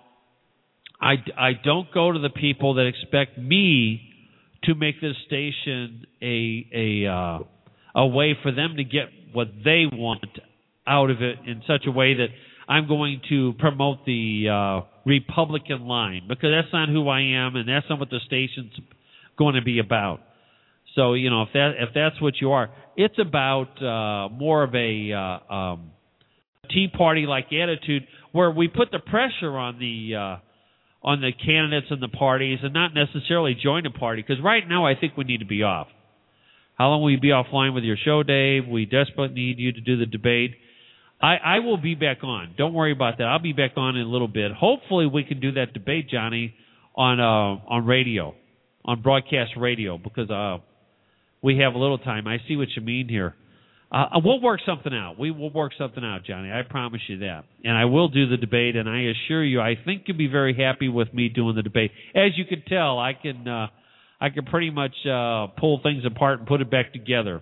I, I don't go to the people that expect me to make this station a a uh, a way for them to get what they want out of it in such a way that I'm going to promote the uh, Republican line, because that's not who I am, and that's not what the station's going to be about. So, you know, if that if that's what you are, it's about uh, more of a uh, um, Tea Party-like attitude where we put the pressure on the uh, on the candidates and the parties, and not necessarily join a party. Because right now, I think we need to be off. How long will you be offline with your show, Dave? We desperately need you to do the debate. I, I will be back on. Don't worry about that. I'll be back on in a little bit. Hopefully, we can do that debate, Johnny, on uh, on radio. On broadcast radio, because uh, we have a little time. I see what you mean here. Uh, we'll work something out. We will work something out, Johnny. I promise you that. And I will do the debate, and I assure you, I think you'll be very happy with me doing the debate. As you can tell, I can uh, I can pretty much uh, pull things apart and put it back together.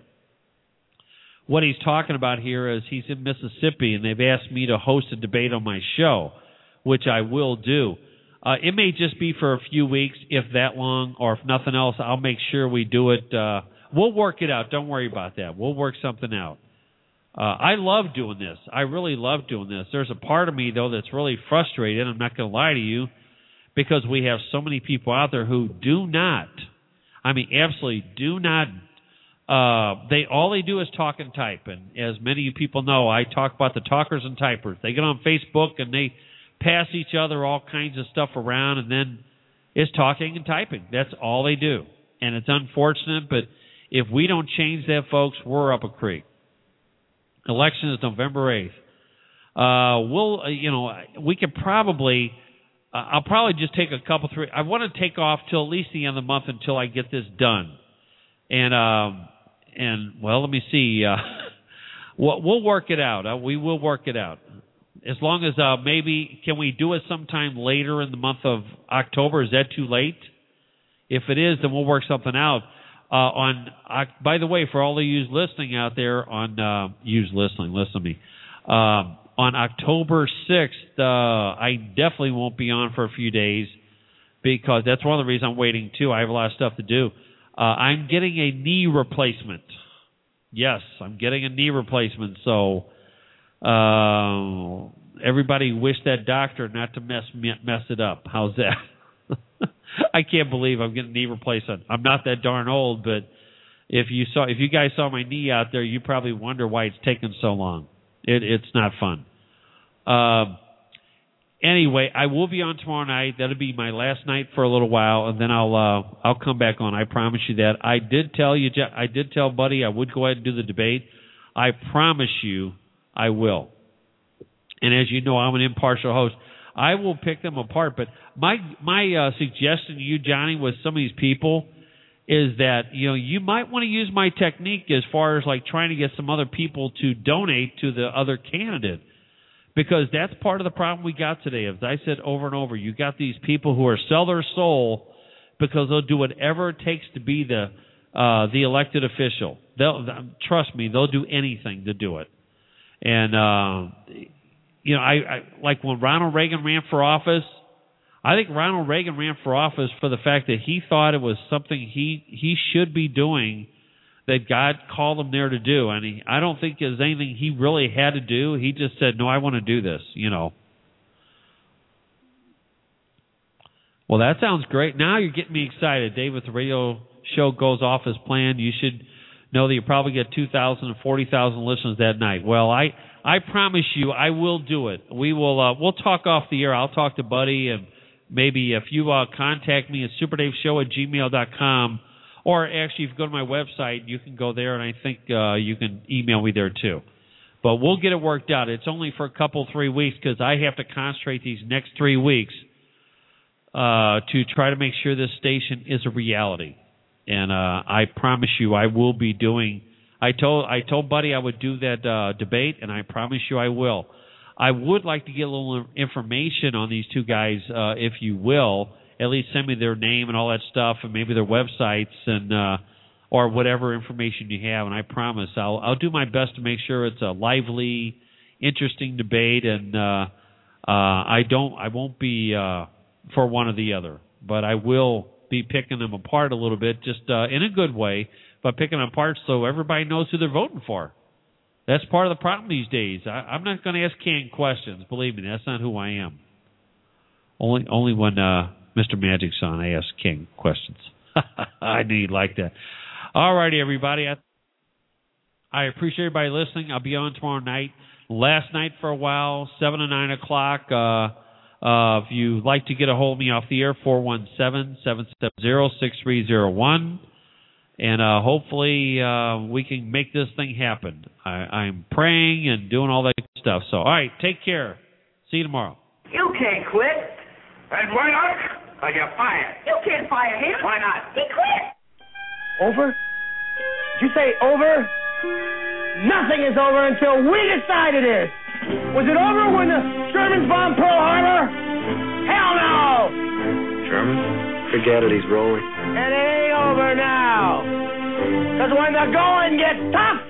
What he's talking about here is he's in Mississippi, and they've asked me to host a debate on my show. which I will do. Uh, it may just be for a few weeks, if that long, or if nothing else, I'll make sure we do it. Uh, we'll work it out. Don't worry about that. We'll work something out. Uh, I love doing this. I really love doing this. There's a part of me, though, that's really frustrated. I'm not going to lie to you, because we have so many people out there who do not, I mean, absolutely do not, uh, they all they do is talk and type. And as many of you people know, I talk about the talkers and typers. They get on Facebook and they pass each other all kinds of stuff around, and then it's talking and typing. That's all they do. And it's unfortunate, but if we don't change that, folks, we're up a creek. Election is November eighth. Uh, we'll, uh, you know, we could probably, uh, I'll probably just take a couple, three, I want to take off till at least the end of the month until I get this done. And, um, and well, let me see. Uh, we'll, we'll work it out. Uh, we will work it out. As long as uh, maybe, can we do it sometime later in the month of October? Is that too late? If it is, then we'll work something out. Uh, on uh, by the way, for all of you listening out there, on uh, you listening, listen to me. Um, on October sixth, uh, I definitely won't be on for a few days, because that's one of the reasons I'm waiting too. I have a lot of stuff to do. Uh, I'm getting a knee replacement. Yes, I'm getting a knee replacement. So. Uh, everybody wish that doctor not to mess mess it up. How's that? I can't believe I'm getting knee replacement. I'm not that darn old, but if you saw, if you guys saw my knee out there, you probably wonder why it's taking so long. It, it's not fun. Um. Anyway, I will be on tomorrow night. That'll be my last night for a little while, and then I'll uh, I'll come back on. I promise you that. I did tell you, I did tell Buddy I would go ahead and do the debate. I promise you. I will. And as you know, I'm an impartial host. I will pick them apart. But my my uh, suggestion to you, Johnny, with some of these people is that, you know, you might want to use my technique as far as like trying to get some other people to donate to the other candidate. Because that's part of the problem we got today. As I said over and over, you got these people who are sell their soul because they'll do whatever it takes to be the uh, the elected official. They'll trust me, they'll do anything to do it. And, uh, you know, I, I like when Ronald Reagan ran for office, I think Ronald Reagan ran for office for the fact that he thought it was something he, he should be doing that God called him there to do. And he, I don't think there's anything he really had to do. He just said, no, I want to do this, you know. Well, that sounds great. Now you're getting me excited. Dave, if the radio show goes off as planned, you should know that you probably get two thousand and forty thousand listeners that night. Well, I, I promise you I will do it. We will, uh, we'll talk off the air. I'll talk to Buddy, and maybe if you uh, contact me at super dave show at gmail dot com, or actually if you go to my website, you can go there, and I think uh, you can email me there too. But we'll get it worked out. It's only for a couple, three weeks because I have to concentrate these next three weeks uh, to try to make sure this station is a reality. And uh, I promise you, I will be doing. I told I told Buddy I would do that uh, debate, and I promise you, I will. I would like to get a little information on these two guys, uh, if you will. At least send me their name and all that stuff, and maybe their websites and uh, or whatever information you have. And I promise I'll I'll do my best to make sure it's a lively, interesting debate. And uh, uh, I don't I won't be uh, for one or the other, but I will be picking them apart a little bit, just uh, in a good way, but picking them apart so everybody knows who they're voting for. That's part of the problem these days. I, I'm not going to ask canned questions. Believe me, that's not who I am. Only only when uh, Mister Magic's on, I ask canned questions. I knew you'd like that. All righty, everybody. I, I appreciate everybody listening. I'll be on tomorrow night. Last night for a while, seven to nine o'clock. Uh, Uh, if you'd like to get a hold of me off the air, four one seven, seven seven zero, six three zero one. And uh, hopefully uh, we can make this thing happen. I, I'm praying and doing all that stuff. So, all right, take care. See you tomorrow. You can't quit. And why not? Because you're fired. You can't fire him. Why not? He quit. Over? Did you say over? Nothing is over until we decide it is. Was it over when the Germans bombed Pearl Harbor? Hell no! German? Forget it, he's rolling. And it ain't over now. Because when the going gets tough,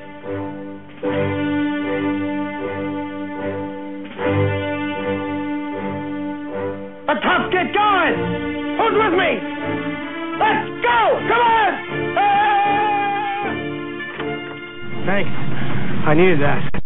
Hey! Let's go! Come on! Ah! Thanks. I needed that.